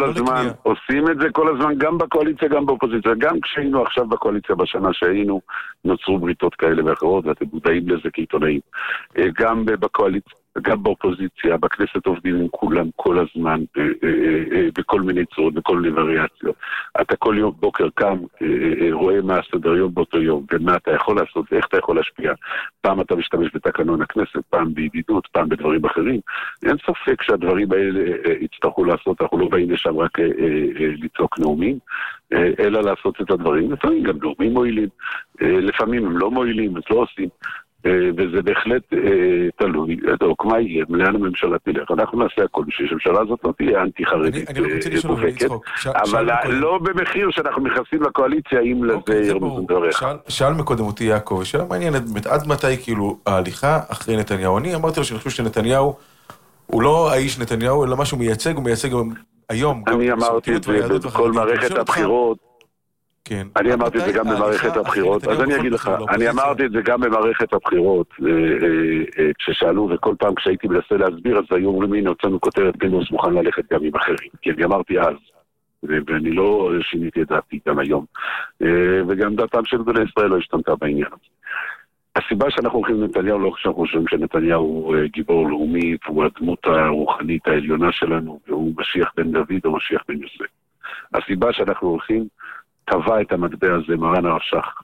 את זה כל הזמן, גם בקואליציה, גם באופוזיציה. גם כשהיינו עכשיו בקואליציה בשנה שהיינו, נוצרו בריתות כאלה ואחרות, ואתם מודעים לזה כעיתונאים. גם בקואליציה, גם באופוזיציה, בכנסת עובדים עם כולם כל הזמן, בכל מיני צורות, בכל מיני וריאציות. אתה כל יום בוקר קם, רואה מה הסדר יום באותו יום, ומה אתה יכול לעשות, ואיך אתה יכול להשפיע. פעם אתה משתמש בתקנון הכנסת, פעם בידידות, פעם בדברים אחרים. אין ספק שהדברים האלה יצטרכו לעשות, אנחנו לא באים לשם רק לצעוק נאומים, אלא לעשות את הדברים. לפעמים גם נאומים מועילים, לפעמים הם לא מועילים, אז לא עושים. וזה בהחלט תלוי, מה יהיה, לאן הממשלה תלך. אנחנו נעשה הכל בשביל שהממשלה הזאת לא תהיה אנטי-חרדית מובהקת, אבל לא במחיר שאנחנו נכנסים לקואליציה, אם לזה ירמוז דבריך. שאל מקודם אותי יעקב, ושאלה מעניינת, עד מתי כאילו ההליכה אחרי נתניהו? אני אמרתי לו שאני חושב שנתניהו הוא לא האיש נתניהו, אלא משהו מייצג, הוא מייצג היום. אני אמרתי את זה בכל מערכת הבחירות, אני אמרתי את זה גם במערכת הבחירות, אז אני אגיד לך, אני אמרתי את זה גם במערכת הבחירות, כששאלו, וכל פעם כשהייתי מנסה להסביר, אז היו אומרים, הנה, הוצאנו כותרת, פינדרוס מוכן ללכת גם עם אחרים, כי אני אמרתי אז, ואני לא שיניתי את דעתי גם היום, וגם דעתם של גדולי ישראל לא השתנתה בעניין הזה. הסיבה שאנחנו הולכים לנתניהו, לא שאנחנו חושבים שנתניהו הוא גיבור לאומי, והוא הדמות הרוחנית העליונה שלנו, והוא משיח בן דוד או משיח בן יוסף. הסיבה שאנחנו הולכים, טבע את המטבע הזה מרן הרש"ך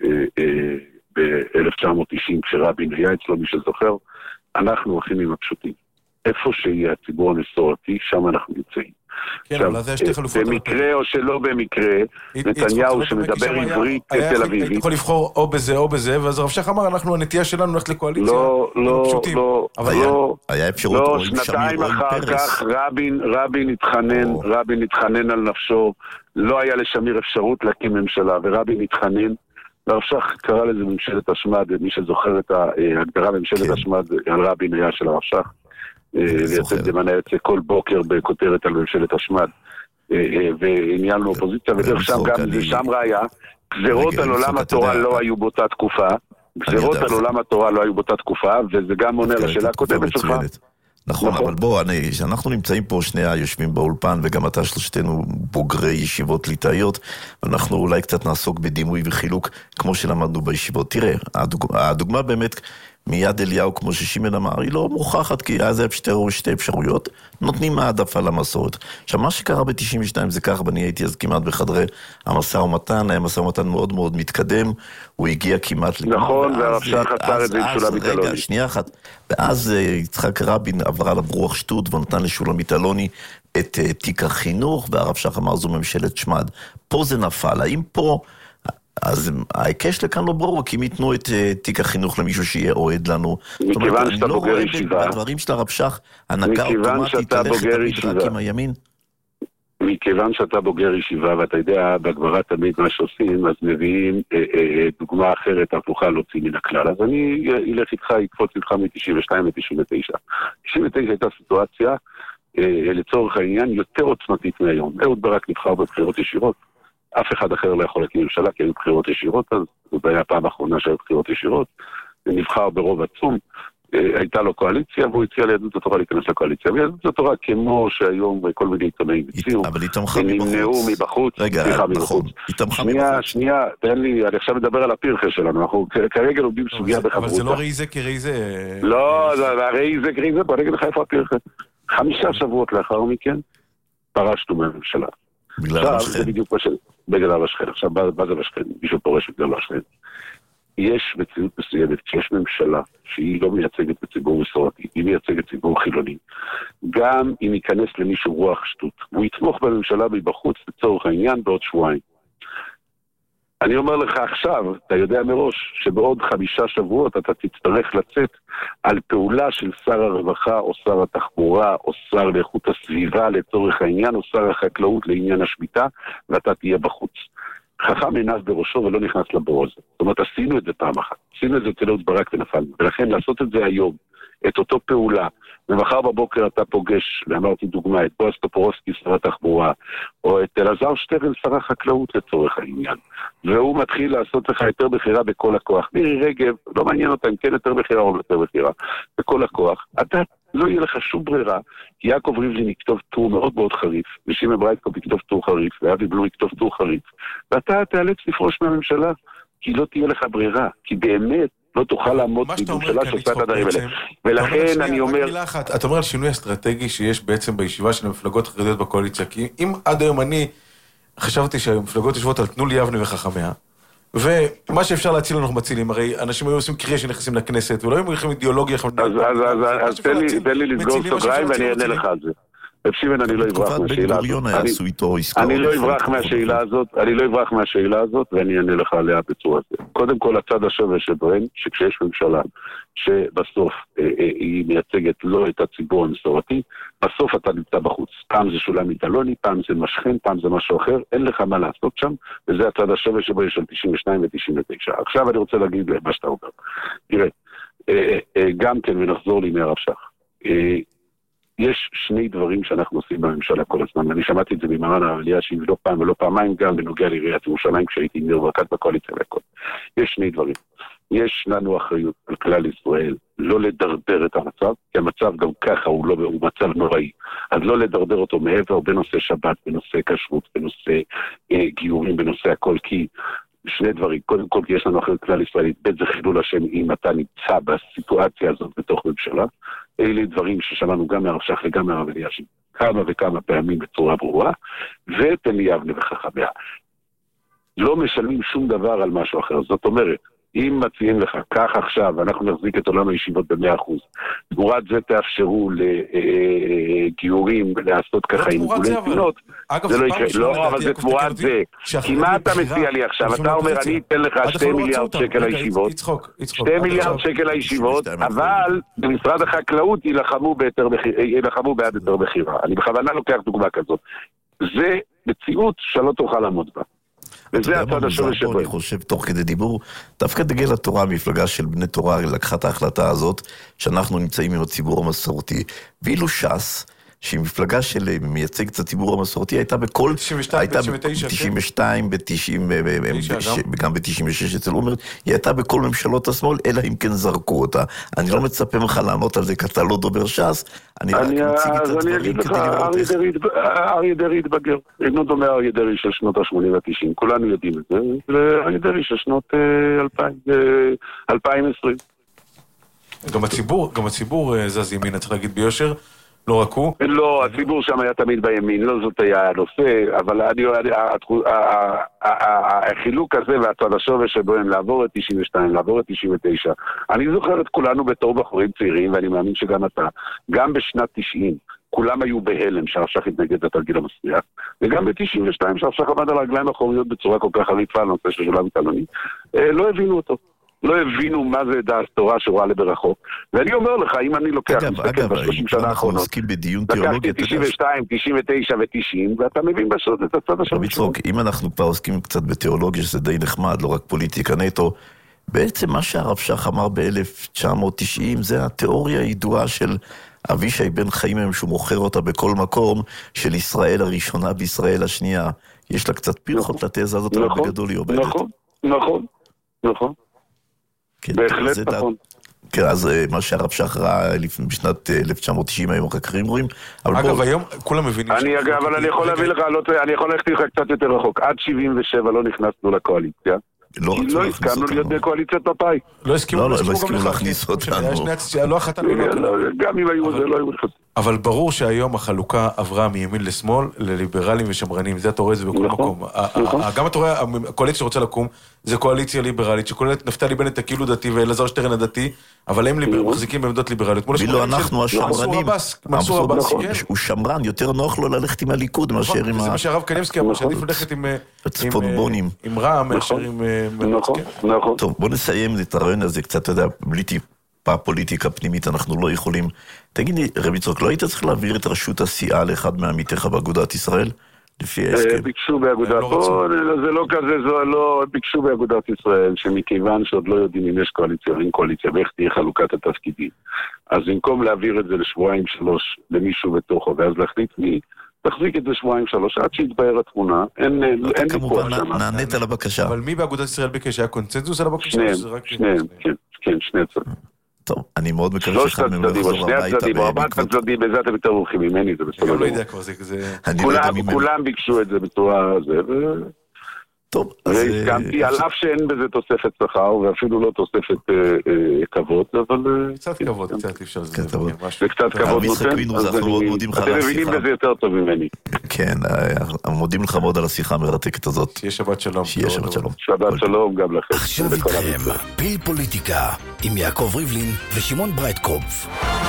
ב-1990 כשרבין היה אצלו, מי שזוכר, אנחנו הולכים עם הפשוטים. איפה שיהיה הציבור המסורתי, שם אנחנו נמצאים. במקרה או שלא במקרה, נתניהו שמדבר עברית תל אביבית. היית יכול לבחור או בזה או בזה, ואז הרש"ך אמר, אנחנו הנטייה שלנו ללכת לקואליציה. לא, היה אפשרות או עם שנתיים אחר כך רבין התחנן על נפשו, לא היה לשמיר אפשרות להקים ממשלה, ורבין התחנן, והרש"ך קרא לזה ממשלת השמד, מי שזוכר את ההגדרה ממשלת השמד, על רבין היה של הרש"ך, ויצאת למענה יוצא כל בוקר בכותרת על ממשלת השמד, וענייננו אופוזיציה, ודרך שם גם זה שם ראיה, גזירות על עולם התורה לא היו באותה תקופה, גזירות על עולם התורה לא היו באותה תקופה, וזה גם עונה לשאלה הקודמת שלך. נכון, אבל בוא, אנחנו נמצאים פה שני היושבים באולפן, וגם אתה שלושתנו בוגרי ישיבות ליטאיות, ואנחנו אולי קצת נעסוק בדימוי וחילוק, כמו שלמדנו בישיבות. תראה, הדוגמה באמת מיד אליהו, כמו ששימן אמר, היא לא מוכחת, כי אז שתי אפשרויות, נותנים העדפה למסורת. עכשיו, מה שקרה ב-92 זה כך, ואני הייתי אז כמעט בחדרי המשא ומתן, היה משא ומתן מאוד מאוד מתקדם, הוא הגיע כמעט לגמר. נכון, והרבש"ח עצר את זה עם שולמית אלוני. רגע, שנייה אחת. ואז יצחק רבין עבר עליו רוח שטות, ונתן לשולמית אלוני את תיק החינוך, והרבש"ח אמר זו ממשלת שמד. פה זה נפל, האם פה... אז ההיקש לכאן לא ברור, כי אם ייתנו את תיק החינוך למישהו שיהיה אוהד לנו. מכיוון שאתה בוגר ישיבה. בדברים של הרבש"ח, הנקה אוטומטית הלכת תמיד רק עם הימין. מכיוון שאתה בוגר ישיבה, ואתה יודע, בהגברה תמיד מה שעושים, אז מביאים דוגמה אחרת, הפוכה להוציא מן הכלל. אז אני אלך איתך, יקפוץ איתך מ-92 ל-99. 99 הייתה סיטואציה, לצורך העניין, יותר עוצמתית מהיום. אהוד ברק נבחר בבחירות ישירות. אף אחד אחר לא יכול להקים ממשלה, כי היו בחירות ישירות, אז זאת הייתה הפעם האחרונה שהיו בחירות ישירות, נבחר ברוב עצום, הייתה לו קואליציה, והוא הציע ליהדות התורה להיכנס לקואליציה. ויהדות התורה, כמו שהיום כל מיני עיתונאים הציעו, הם נמנעו מבחוץ. רגע, נכון, היא תמכה מבחוץ. שנייה, תן לי, אני עכשיו מדבר על הפרחה שלנו, אנחנו כרגע לומדים סוגיה בחברותה. אבל זה לא ראי זה כראי זה... לא, זה ראי זה כראי זה, בוא נגיד לך איפה הפרחה. 5 שבועות לאחר מכן, פרשנו מהממשלה. בגלל השכן. בגלל השכן. עכשיו, מה זה השכן? מישהו פורש בגלל השכן. יש מציאות מסוימת, כשיש ממשלה שהיא לא מייצגת בציבור מסורתי, היא מייצגת ציבור חילוני, גם אם ייכנס למישהו רוח שטות, הוא יתמוך בממשלה מבחוץ לצורך העניין בעוד שבועיים. אני אומר לך עכשיו, אתה יודע מראש, שבעוד 5 שבועות אתה תצטרך לצאת על פעולה של שר הרווחה או שר התחבורה או שר לאיכות הסביבה לצורך העניין או שר החקלאות לעניין השמיטה, ואתה תהיה בחוץ. חכם עיניו בראשו ולא נכנס לבור הזה. זאת אומרת, עשינו את זה פעם אחת. עשינו את זה אצל אהוד ברק ונפלנו. ולכן לעשות את זה היום, את אותו פעולה, ומחר בבוקר אתה פוגש, ואמרתי דוגמה, את בועז טופורובסקי, שר התחבורה, או את אלעזר שטרן, שר החקלאות לצורך העניין. והוא מתחיל לעשות לך יותר בחירה בכל הכוח. מירי רגב, לא מעניין אותה אם כן יותר בחירה או יותר בחירה. בכל הכוח. אתה לא יהיה לך שום ברירה, כי יעקב ריבלין יכתוב טור מאוד מאוד חריף, ושמעון ברייטקופ יכתוב טור חריף, ואבי בלום יכתוב טור חריף. ואתה תיאלץ לפרוש מהממשלה, כי לא תהיה לך ברירה, כי באמת לא תוכל לעמוד בממשלה שעושה את הדברים האלה. ולכן אני אומר... אתה אומר על שינוי אסטרטגי שיש בעצם בישיבה של המפלגות החרדיות בקואליציה, כי אם עד היום אני חשבתי שהמפלגות יושבות על תנו לי יבנה וחכמיה, ומה שאפשר להציל אנחנו מצילים, הרי אנשים היו עושים קריאה שנכנסים לכנסת, ולא היו מריחים אידיאולוגיה. אז תן לי לסגור סוגריים ואני אענה לך על זה. בפשימן אני לא אברח מהשאלה הזאת. אני לא אברח מהשאלה הזאת ואני אענה לך עליה בצורה הזאת. קודם כל הצד השווה שברן, שכשיש ממשלה שבסוף היא מייצגת לא את הציבור המסורתי, בסוף אתה נמצא בחוץ. פעם זה שולמית אלוני, פעם זה משכן, פעם זה משהו אחר, אין לך מה לעשות שם, וזה הצד השווה שבו יש על 92 ו-99. עכשיו אני רוצה להגיד מה שאתה אומר. תראה, גם כן ונחזור לי מהרבש"ח. יש 2 דברים שאנחנו עושים בממשלה כל הזמן, אני שמעתי את זה ממרן העלייה שהיא לא פעם ולא פעמיים גם בנוגע לעיריית ירושלים כשהייתי עם ניר ברקת בקואליציה והכל. יש 2 דברים. יש לנו אחריות על כלל ישראל לא לדרדר את המצב, כי המצב גם ככה הוא מצב נוראי, אז לא לדרדר אותו מעבר בנושא שבת, בנושא כשרות, בנושא גיורים, בנושא הכל, כי 2 דברים, קודם כל כי יש לנו אחריות כלל ישראלית, זה חילול השם אם אתה נמצא בסיטואציה הזאת בתוך ממשלה, אלה דברים ששמענו גם מהרבש"ח וגם מהרב אלישיב כמה וכמה פעמים בצורה ברורה, ותן לי יבנה וחכמיה. לא משלמים שום דבר על משהו אחר, זאת אומרת, אם מציעים לך, כך עכשיו, אנחנו נחזיק את עולם הישיבות ב100%, תמורת זה תאפשרו לגיורים, לעשות ככה עם גבולי פינות, זה לא יקרה. לא, אבל זה תמורת זה. כי מה אתה מציע לי עכשיו? אתה אומר, אני אתן לך 2 מיליארד שקל לישיבות, 2 מיליארד שקל לישיבות, אבל במשרד החקלאות ילחמו בעד יותר בחירה. אני בכוונה לוקח דוגמה כזאת. זה מציאות שלא תוכל לעמוד בה. וזה הצד השווה שבו. אני חושב, תוך כדי דיבור, דווקא דגל התורה, המפלגה של בני תורה, לקחה את ההחלטה הזאת, שאנחנו נמצאים עם הציבור המסורתי, ואילו ש"ס, שהיא מפלגה של מייצג את הציבור המסורתי, הייתה בכל... 92, ב-99, 92, גם ב-96 אצל אולמרט, היא הייתה בכל ממשלות השמאל, אלא אם כן זרקו אותה. אני לא מצפה ממך לענות על זה, כי אתה לא דובר ש"ס, אני רק מציג את הדברים כדי לראות איך... אריה דרעי התבגר. אינו דומה אריה דרעי של שנות ה-80 וה-90, כולנו יודעים את זה, ואריה דרעי של שנות 2020. גם הציבור זז ימינה, צריך להגיד ביושר, לא רק הוא. לא, הציבור שם היה תמיד בימין, לא זאת היה הנושא, אבל החילוק הזה והצד השורש שבו הם לעבור את 92, לעבור את 99. אני זוכר את כולנו בתור בחורים צעירים, ואני מאמין שגם אתה, גם בשנת 90, כולם היו בהלם שהרש"ח התנגד לתרגיל המסריח, וגם ב-92 שהרש"ח עמד על הרגליים האחוריות בצורה כל כך חריפה על נושא של שולמית אלוני, לא הבינו אותו. לא הבינו מה זה דעת תורה שרואה לברחוק. ואני אומר לך, אם אני לוקח מסתכל ב-30 שנה האחרונות, לקחתי 92, 99 ו-90, ואתה מבין פשוט את הצד השני. אם אנחנו כבר עוסקים קצת בתיאולוגיה, שזה די נחמד, לא רק פוליטיקה נטו, בעצם מה שהרב שך אמר ב-1990, זה התיאוריה הידועה של אבישי בן חיים, שהוא מוכר אותה בכל מקום, של ישראל הראשונה וישראל השנייה. יש לה קצת פרחות לתזה הזאת, אבל בגדול היא עובדת. נכון. בהחלט נכון. כן, אז מה שהרב שך ראה בשנת 1990 היום החקרים רואים. אגב, היום כולם מבינים... אבל אני יכול להביא לך, אני יכול ללכת לך קצת יותר רחוק. עד 77 לא נכנסנו לקואליציה. לא הסכמנו להיות בקואליציית מפא"י. לא הסכימו להכניס אותנו. גם אם היו זה, לא היו נכנסים. אבל ברור שהיום החלוקה עברה מימין לשמאל, לליברלים ושמרנים, זה אתה רואה את זה בכל מקום. גם אתה רואה, הקואליציה שרוצה לקום, זה קואליציה ליברלית, שכוללת נפתלי בנט הכאילו דתי ואלעזר שטרן הדתי, אבל הם מחזיקים בעמדות ליברליות. ואילו אנחנו השמרנים, הוא שמרן, יותר נוח לו ללכת עם הליכוד מאשר עם... זה מה שהרב קניבסקי אמר, שעדיף ללכת עם רע"מ מאשר עם... נכון. טוב, בוא נסיים את הרעיון הזה קצת, אתה יודע, בלי טיפה פוליטיקה פנימית, אנחנו לא יכולים... תגיד לי, רבי יצחק, לא היית צריך להעביר את רשות הסיעה לאחד מעמיתיך באגודת ישראל? לפי ההסכם. ביקשו באגודת, זה לא כזה, ביקשו באגודת ישראל, שמכיוון שעוד לא יודעים אם יש קואליציה או אין קואליציה, ואיך תהיה חלוקת התפקידים. אז במקום להעביר את זה לשבועיים שלוש למישהו בתוכו, ואז להחליט מי, תחזיק את זה שבועיים שלוש, עד שיתבהר התמונה, אין ויכוח שם. נענית על הבקשה. אבל מי באגודת ישראל ביקש? היה קונצנזוס על הבקשה? שניהם, כן, שני הצדדים. טוב, אני מאוד מקווה שאחד מהם לא יחזור הביתה. שני הצדדים, בזה אתם יותר הולכים ממני, זה בסדר. אני לא יודע כבר, זה... כולם ביקשו את זה בצורה הזה, טוב, והסכמתי, על אף שאין בזה תוספת שכר, ואפילו לא תוספת כבוד, אבל... קצת כבוד, קצת אפשר לזה. זה קצת כבוד נותן, אז אתם מבינים בזה יותר טוב ממני. כן, מודים לך מאוד על השיחה המרתקת הזאת. שיהיה שבת שלום. שיהיה שבת שלום. שבת שלום גם לכם. עכשיו איתכם, פיל פוליטיקה, עם יעקב ריבלין ושמעון ברייטקופף.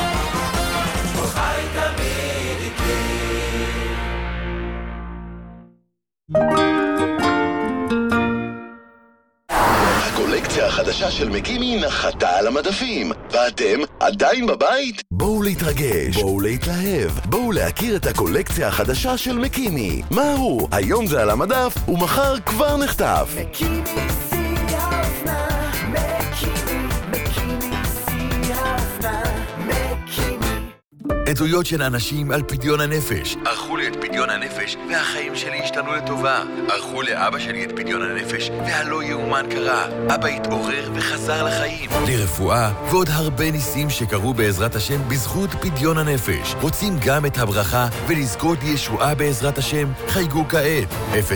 הקולקציה החדשה של מקימי נחתה על המדפים, ואתם עדיין בבית? בואו להתרגש, בואו להתלהב, בואו להכיר את הקולקציה החדשה של מקימי. מהרו, היום זה על המדף, ומחר כבר נחטף. מקימי שיא האופנה, מקימי שיא האופנה, מקימי. עדויות של אנשים על פדיון הנפש. ערכו לי את פדיון הנפש והחיים שלי השתנו לטובה. ערכו לאבא שלי את פדיון הנפש והלא יאומן קרה. אבא התעורר וחזר לחיים. לרפואה ועוד הרבה ניסים שקרו בעזרת השם בזכות פדיון הנפש. רוצים גם את הברכה ולזכות לישועה בעזרת השם? חייגו כעת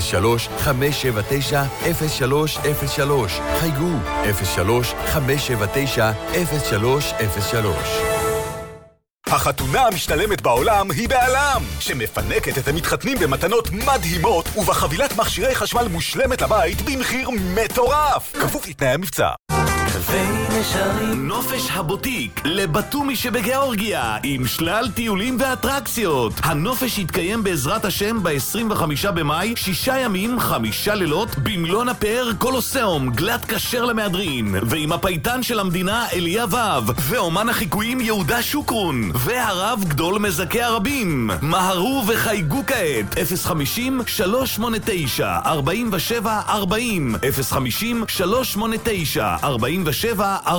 03-579-0303. חייגו 03-579-0303. החתונה המשתלמת בעולם היא בעלם, שמפנקת את המתחתנים במתנות מדהימות ובחבילת מכשירי חשמל מושלמת לבית במחיר מטורף, כפוף לתנאי המבצע. נופש הבוטיק לבטומי שבגיאורגיה עם שלל טיולים ואטרקציות. הנופש יתקיים בעזרת השם ב-25 במאי, 6 ימים, 5 לילות במלון הפאר קולוסיאום, גלת כשר למהדרין, ועם הפייטן של המדינה אליה וו, ואומן החיקויים יהודה שוקרון, והרב גדול מזכה הרבים. מהרו וחייגו כעת 050-389-4740 050-389-4740.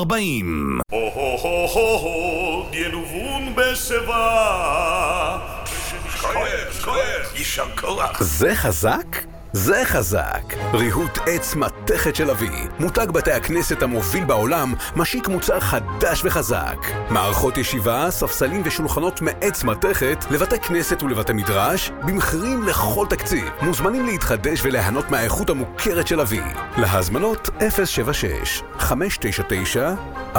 הו הו הו הו הו, bien nous vous יישר כוח. זה חזק? זה חזק. ריהוט עץ מתכת של אבי. מותג בתי הכנסת המוביל בעולם, משיק מוצר חדש וחזק. מערכות ישיבה, ספסלים ושולחנות מעץ מתכת לבתי כנסת ולבתי מדרש, במחירים לכל תקציב. מוזמנים להתחדש ולהנות מהאיכות המוכרת של אבי. להזמנות 076-599-4050.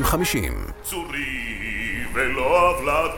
צורי ולא עוולת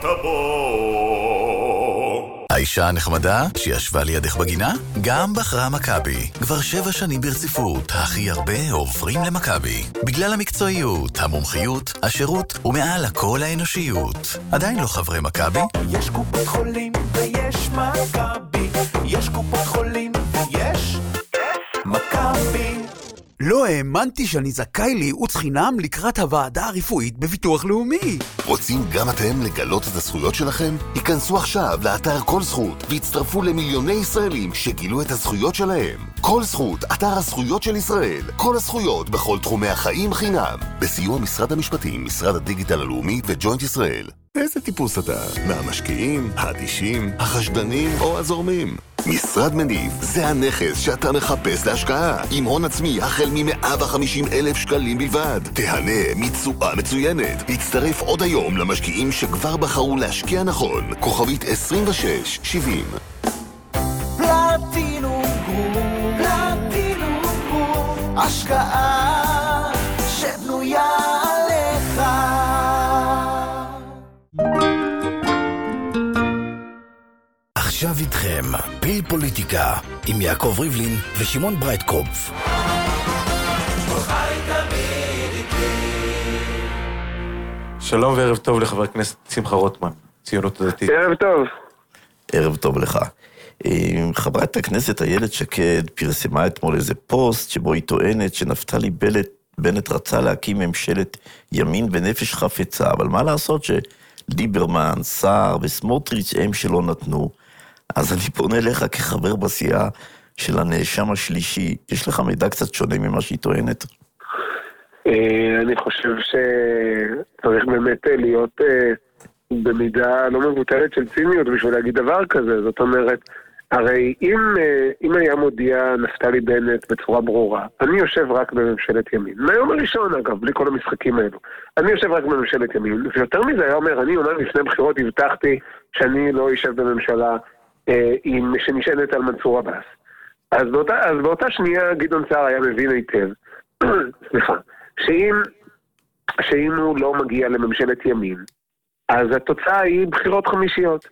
הבור. האישה הנחמדה שישבה לידך בגינה גם בחרה מכבי. כבר 7 שנים ברציפות, הכי הרבה עוברים למכבי. בגלל המקצועיות, המומחיות, השירות ומעל הכל האנושיות. עדיין לא חברי מכבי? יש קופות חולים ויש מכבי. יש קופות חולים ויש מכבי. לא האמנתי שאני זכאי לייעוץ חינם לקראת הוועדה הרפואית בביטוח לאומי. רוצים גם אתם לגלות את הזכויות שלכם? היכנסו עכשיו לאתר כל זכות והצטרפו למיליוני ישראלים שגילו את הזכויות שלהם. כל זכות, אתר הזכויות של ישראל. כל הזכויות בכל תחומי החיים חינם. בסיוע משרד המשפטים, משרד הדיגיטל הלאומי וג'וינט ישראל. איזה טיפוס אתה? מהמשקיעים, האדישים, החשדנים או הזורמים? משרד מניב, זה הנכס שאתה מחפש להשקעה. עם הון עצמי החל מ-150,000 שקלים בלבד. תהנה מתשואה מצוינת. הצטרף עוד היום למשקיעים שכבר בחרו להשקיע נכון. כוכבית 2670. פלטינום גרופ, פלטינום גרופ, השקעה שבנויה עליך. עכשיו איתכם, פיל פוליטיקה, עם יעקב ריבלין ושמעון ברייטקופף. שלום וערב טוב לחבר הכנסת שמחה רוטמן, ציונות הדתית. ערב טוב. ערב טוב לך. חברת הכנסת איילת שקד פרסמה אתמול איזה פוסט שבו היא טוענת שנפתלי בנט רצה להקים ממשלת ימין ונפש חפצה, אבל מה לעשות שליברמן, סער וסמוטריץ' הם שלא נתנו. אז אני פונה לך כחבר בסיעה של הנאשם השלישי, יש לך מידע קצת שונה ממה שהיא טוענת? אני חושב שצריך באמת להיות במידה לא מבוטלת של ציניות בשביל להגיד דבר כזה. זאת אומרת, הרי אם היה מודיע נפתלי בנט בצורה ברורה, אני יושב רק בממשלת ימין, מהיום הראשון אגב, בלי כל המשחקים האלו, אני יושב רק בממשלת ימין, ויותר מזה היה אומר, אני אומנם לפני בחירות הבטחתי שאני לא יושב בממשלה שנשענת על מנסור עבאס. אז באותה שנייה גדעון סער היה מבין היטב, סליחה, שאם הוא לא מגיע לממשלת ימין, אז התוצאה היא בחירות חמישיות.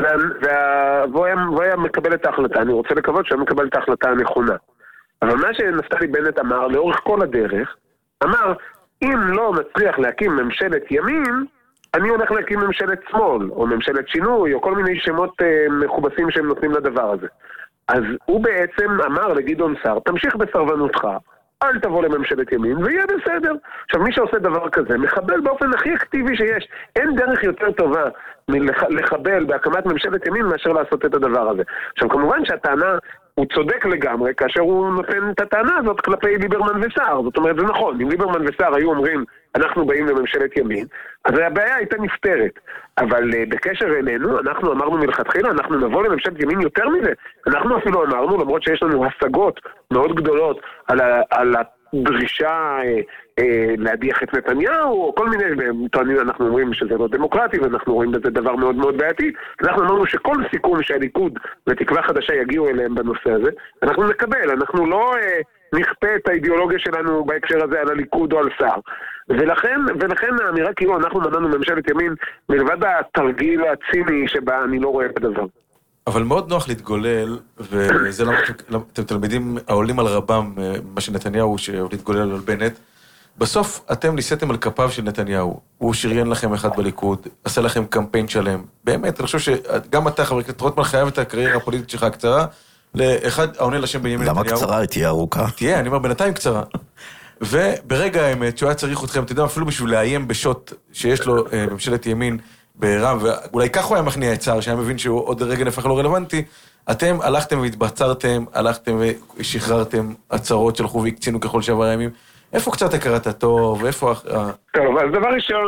והוא היה מקבל את ההחלטה, אני רוצה לקוות שהוא מקבל את ההחלטה הנכונה. אבל מה שנפתלי בנט אמר לאורך כל הדרך, אמר, אם לא נצליח להקים ממשלת ימין, אני הולך להקים ממשלת שמאל, או ממשלת שינוי, או כל מיני שמות מכובסים שהם נותנים לדבר הזה. אז הוא בעצם אמר לגדעון סער, תמשיך בסרבנותך, אל תבוא לממשלת ימין, ויהיה בסדר. עכשיו, מי שעושה דבר כזה, מחבל באופן הכי אקטיבי שיש. אין דרך יותר טובה לחבל בהקמת ממשלת ימין מאשר לעשות את הדבר הזה. עכשיו, כמובן שהטענה, הוא צודק לגמרי, כאשר הוא נותן את הטענה הזאת כלפי ליברמן וסער. זאת אומרת, זה נכון, אם ליברמן וסער היו אומרים, אנחנו באים לממשלת ימין, אז הבעיה הייתה נפתרת. אבל בקשר אלינו, אנחנו אמרנו מלכתחילה, אנחנו נבוא לממשלת ימין יותר מזה. אנחנו אפילו אמרנו, למרות שיש לנו השגות מאוד גדולות על הדרישה להדיח את נתניהו, או כל מיני טוענים, אנחנו אומרים שזה לא דמוקרטי, ואנחנו רואים בזה דבר מאוד מאוד בעייתי. אנחנו אמרנו שכל סיכום שהליכוד ותקווה חדשה יגיעו אליהם בנושא הזה, אנחנו נקבל, אנחנו לא נכפה את האידיאולוגיה שלנו בהקשר הזה על הליכוד או על סער. ולכן האמירה כאילו אנחנו מנענו ממשלת ימין, מלבד התרגיל הציני שבה אני לא רואה את הדבר. אבל מאוד נוח להתגולל, וזה למה אתם תלמידים העולים על רבם, מה שנתניהו להתגולל על בנט, בסוף אתם ניסיתם על כפיו של נתניהו, הוא שריין לכם אחד בליכוד, עשה לכם קמפיין שלם, באמת, אני חושב שגם אתה, חבר הכנסת רוטמן, חייב את הקריירה הפוליטית שלך הקצרה, לאחד העונה לשם בנימין נתניהו. למה קצרה? היא תהיה ארוכה. תהיה, אני אומר, בינתיים קצרה. וברגע האמת, שהוא היה צריך אתכם, אתה יודע, אפילו בשביל לאיים בשוט שיש לו ממשלת ימין ברם, ואולי כך הוא היה מכניע את צער, שהיה מבין שהוא עוד רגע נפח לא רלוונטי, אתם הלכתם והתבצרתם, הלכתם ושחררתם הצהרות שלכו והקצינו ככל שעבר הימים. איפה קצת הכרת הטוב, ואיפה... טוב, אז דבר ראשון,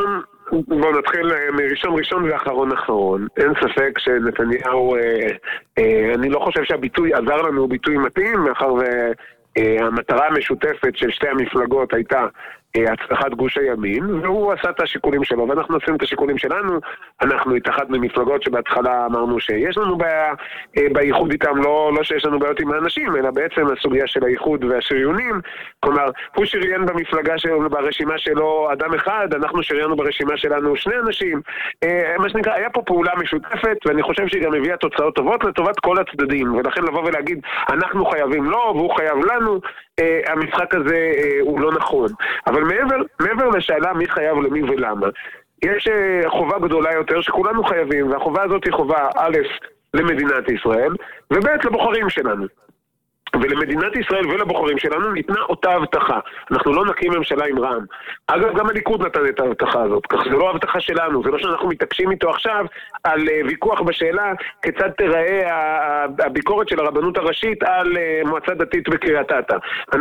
בואו נתחיל מראשון ואחרון אחרון. אין ספק שנתניהו, אני לא חושב שהביטוי עזר לנו, הוא ביטוי מתאים, מאחר והמטרה המשותפת של שתי המפלגות הייתה הצלחת גוש הימין, והוא עשה את השיקולים שלו, ואנחנו עושים את השיקולים שלנו. אנחנו התאחדנו ממפלגות שבהתחלה אמרנו שיש לנו בייחוד איתם, לא שיש לנו בעיות עם האנשים, אלא בעצם הסוגיה של הייחוד והשריונים. כלומר, הוא שריין במפלגה שלו, ברשימה שלו אדם אחד, אנחנו שריינו ברשימה שלנו שני אנשים. מה שנקרא, היה פה פעולה משותפת, ואני חושב שהיא גם הביאה תוצאות טובות לטובת כל הצדדים, ולכן לבוא ולהגיד אנחנו חייבים לו והוא חייב לנו, המשחק הזה הוא לא נכון. אבל מעבר לשאלה מי חייב למי ולמה, יש חובה גדולה יותר שכולנו חייבים, והחובה הזאת היא חובה א' למדינת ישראל, וב' לבוחרים שלנו. ולמדינת ישראל ולבוחרים שלנו ניתנה אותה הבטחה. אנחנו לא נקים ממשלה עם רע"מ. אגב, גם הליכוד נתן את ההבטחה הזאת. כך זה לא הבטחה שלנו. זה לא שאנחנו מתעקשים איתו עכשיו על ויכוח בשאלה כיצד תראה הביקורת של הרבנות הראשית על מועצה דתית בקריית אתא.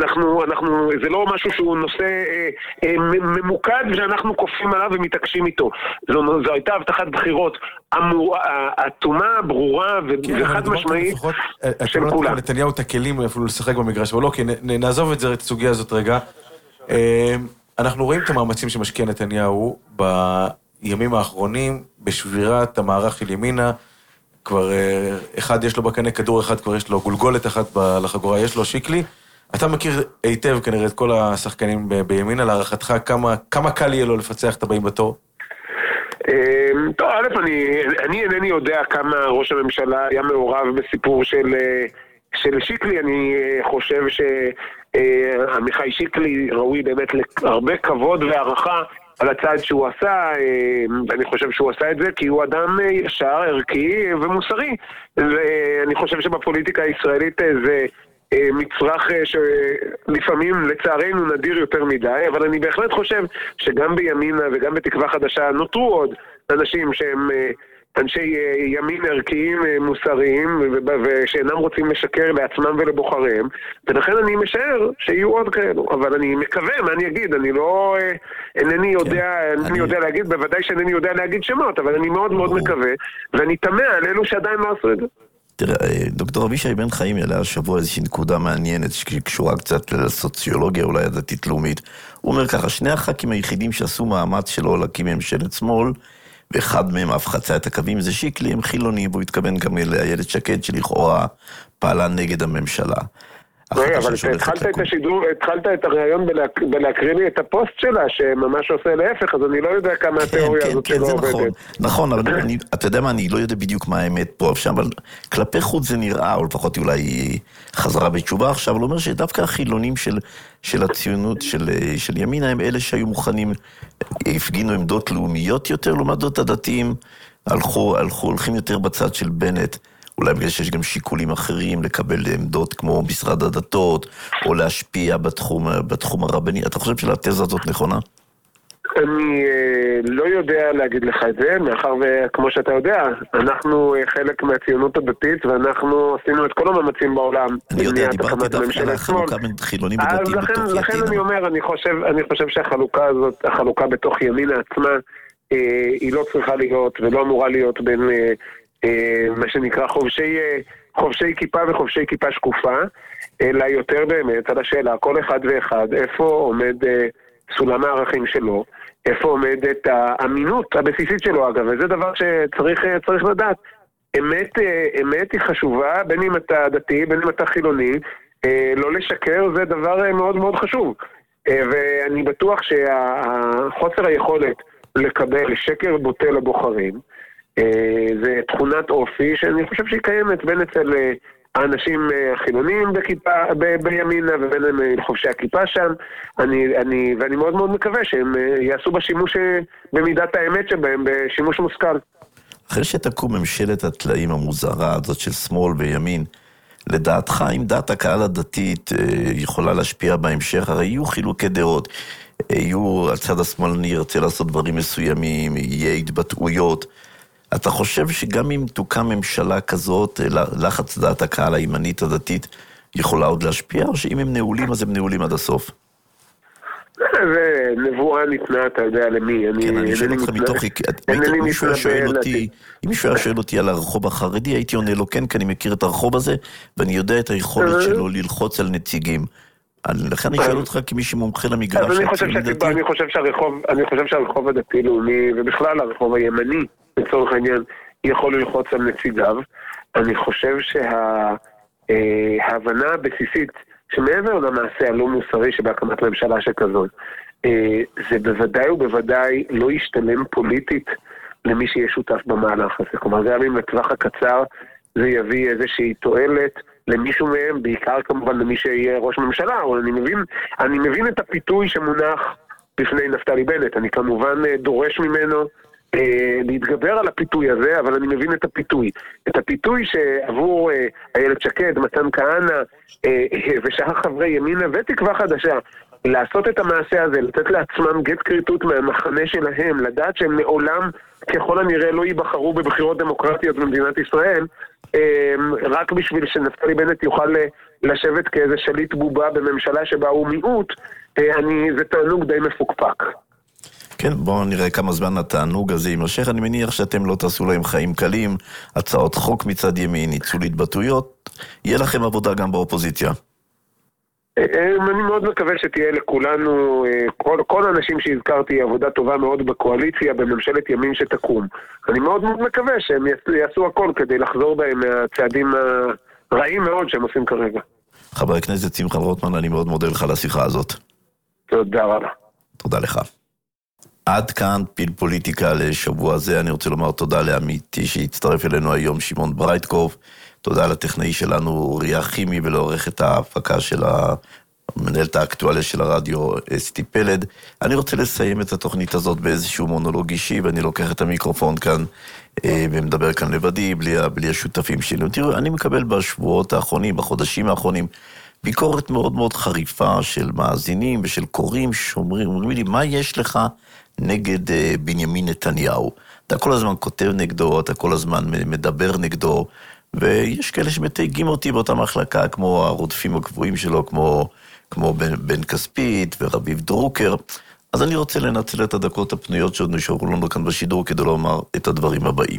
זה לא משהו שהוא נושא ממוקד שאנחנו כופים עליו ומתעקשים איתו. זו הייתה הבטחת בחירות אטומה, ברורה וחד משמעית של כולם. נתניהו את הכלים אפילו לשחק במגרש, אבל לא, כי נעזוב את הסוגיה הזאת רגע. אנחנו רואים את המאמצים שמשקיע נתניהו בימים האחרונים, בשבירת המערך של ימינה, כבר אחד יש לו בקנה כדור, אחד כבר יש לו גולגולת אחת לחגורה, יש לו שיקלי. אתה מכיר היטב כנראה את כל השחקנים בימינה, להערכתך כמה קל יהיה לו לפצח את הבאים בתור? טוב, א', אני אינני יודע כמה ראש הממשלה היה מעורב בסיפור של שיקלי. אני חושב שעמיחי שיקלי ראוי באמת להרבה כבוד והערכה על הצעד שהוא עשה, ואני חושב שהוא עשה את זה כי הוא אדם ישר, ערכי ומוסרי. ואני חושב שבפוליטיקה הישראלית זה מצרך שלפעמים לצערנו נדיר יותר מדי, אבל אני בהחלט חושב שגם בימינה וגם בתקווה חדשה נותרו עוד אנשים שהם אנשי ימין ערכיים מוסריים ושאינם רוצים לשקר לעצמם ולבוחריהם, ולכן אני משער שיהיו עוד כאלו. אבל אני מקווה, מה אני אגיד? אני לא אינני יודע להגיד, בוודאי שאינני יודע להגיד שמות, אבל אני מאוד מאוד מקווה, ואני תמה על אלו שעדיין לא עשו את זה. תראה, דוקטור אבישי בן חיים יעלה השבוע איזושהי נקודה מעניינת שקשורה קצת לסוציולוגיה אולי הדתית-לאומית. הוא אומר ככה, שני הח"כים היחידים שעשו מאמץ שלו להקים ממשלת שמאל, ואחד מהם אף חצה את הקווים, זה שיקלי, הם חילונים, והוא התכוון גם לאיילת שקד שלכאורה פעלה נגד הממשלה. אבל התחלת את הרעיון בלהקריא לי את הפוסט שלה, שממש עושה להפך, אז אני לא יודע כמה התיאוריה הזאת שלא עובדת. נכון, אבל אתה יודע מה, אני לא יודע בדיוק מה האמת פה עכשיו, אבל כלפי חוץ זה נראה, או לפחות אולי היא חזרה בתשובה עכשיו, אבל הוא אומר שדווקא החילונים של הציונות של ימינה הם אלה שהיו מוכנים, הפגינו עמדות לאומיות יותר, לעומת זאת הדתיים הולכים יותר בצד של בנט. אולי בגלל שיש גם שיקולים אחרים לקבל עמדות כמו משרד הדתות, או להשפיע בתחום הרבני. אתה חושב שלתזה הזאת נכונה? אני לא יודע להגיד לך את זה, מאחר וכמו שאתה יודע, אנחנו חלק מהציונות הדתית, ואנחנו עשינו את כל המאמצים בעולם. אני יודע, דיברתי דווקא על החלוקה בין חילונים ודתיים בתוך יתינו. לכן אני אומר, אני חושב שהחלוקה הזאת, החלוקה בתוך ימינה עצמה, היא לא צריכה להיות ולא אמורה להיות בין מה שנקרא חובשי כיפה וחובשי כיפה שקופה, אלא יותר באמת על השאלה, כל אחד ואחד, איפה עומד סולם הערכים שלו, איפה עומדת האמינות הבסיסית שלו, אגב, וזה דבר שצריך לדעת. אמת היא חשובה, בין אם אתה דתי, בין אם אתה חילוני, לא לשקר זה דבר מאוד מאוד חשוב. ואני בטוח שהחוסר היכולת לקבל שקר בוטה לבוחרים, זה תכונת אופי שאני חושב שהיא קיימת בין אצל האנשים החילונים בימינה ובין חובשי הכיפה שם. ואני מאוד מאוד מקווה שהם יעשו בשימוש במידת האמת שבהם, בשימוש מושכל. אחרי שתקום ממשלת הטלאים המוזרה הזאת של שמאל וימין, לדעתך אם דעת הקהל הדתית יכולה להשפיע בהמשך? הרי יהיו חילוקי דעות, הצד השמאלני ירצה לעשות דברים מסוימים, יהיה התבטאויות. אתה חושב שגם אם תוקם ממשלה כזאת, לחץ דעת הקהל הימנית הדתית יכולה עוד להשפיע, או שאם הם נעולים אז הם נעולים עד הסוף? זה נבואה ניתנה, אתה יודע למי. כן, אני שואל אותך מתוך... אם מישהו היה שואל אותי על הרחוב החרדי, הייתי עונה לו כן, כי אני מכיר את הרחוב הזה, ואני יודע את היכולת שלו ללחוץ על נציגים. לכן אני שואל אותך כמי שמומחה למגרש. אני חושב שהרחוב הדתי-לאומי, ובכלל הרחוב הימני, לצורך העניין, יכול ללחוץ על נציגיו. אני חושב שההבנה הבסיסית, שמעבר למעשה הלא מוסרי שבהקמת ממשלה שכזאת, זה בוודאי ובוודאי לא ישתלם פוליטית למי שיהיה שותף במהלך הזה. כלומר, גם אם לטווח הקצר זה יביא איזושהי תועלת למישהו מהם, בעיקר כמובן למי שיהיה ראש ממשלה, אבל אני מבין את הפיתוי שמונח בפני נפתלי בנט. אני כמובן דורש ממנו להתגבר על הפיתוי הזה, אבל אני מבין את הפיתוי. את הפיתוי שעבור איילת שקד, מתן כהנא ושאר חברי ימינה ותקווה חדשה, לעשות את המעשה הזה, לתת לעצמם גט קריטות מהמחנה שלהם, לדעת שהם מעולם ככל הנראה לא ייבחרו בבחירות דמוקרטיות במדינת ישראל, רק בשביל שנפתלי בנט יוכל לשבת כאיזה שליט בובה בממשלה שבה הוא מיעוט, זה תענוג די מפוקפק. כן, בואו נראה כמה זמן התענוג הזה יימשך. אני מניח שאתם לא תעשו להם חיים קלים, הצעות חוק מצד ימין, ניצול התבטאויות, יהיה לכם עבודה גם באופוזיציה. אני מאוד מקווה שתהיה לכולנו, כל האנשים שהזכרתי, עבודה טובה מאוד בקואליציה, בממשלת ימין שתקום. אני מאוד מאוד מקווה שהם יעשו הכל כדי לחזור בהם מהצעדים הרעים מאוד שהם עושים כרגע. חבר הכנסת שמחה רוטמן, אני מאוד מודה לך על השיחה הזאת. תודה רבה. תודה לך. עד כאן פיל פוליטיקה לשבוע זה. אני רוצה לומר תודה לעמיתי שהצטרף אלינו היום, שמעון ברייטקוב. תודה לטכנאי שלנו אוריה כימי ולעורך את ההפקה של מנהלת האקטואליה של הרדיו אסתי פלד. אני רוצה לסיים את התוכנית הזאת באיזשהו מונולוג אישי, ואני לוקח את המיקרופון כאן ומדבר כאן לבדי, בלי השותפים שלי. תראו, אני מקבל בשבועות האחרונים, בחודשים האחרונים, ביקורת מאוד מאוד חריפה של מאזינים ושל קוראים שאומרים לי, מה יש לך נגד בנימין נתניהו? אתה כל הזמן כותב נגדו, אתה כל הזמן מדבר נגדו, ויש כאלה שמתייגים אותי באותה מחלקה, כמו הרודפים הקבועים שלו, כמו בן כספית ורביב דרוקר. אז אני רוצה לנצל את הדקות הפנויות שעוד נשארו לנו כאן בשידור, כדי לומר את הדברים הבאים.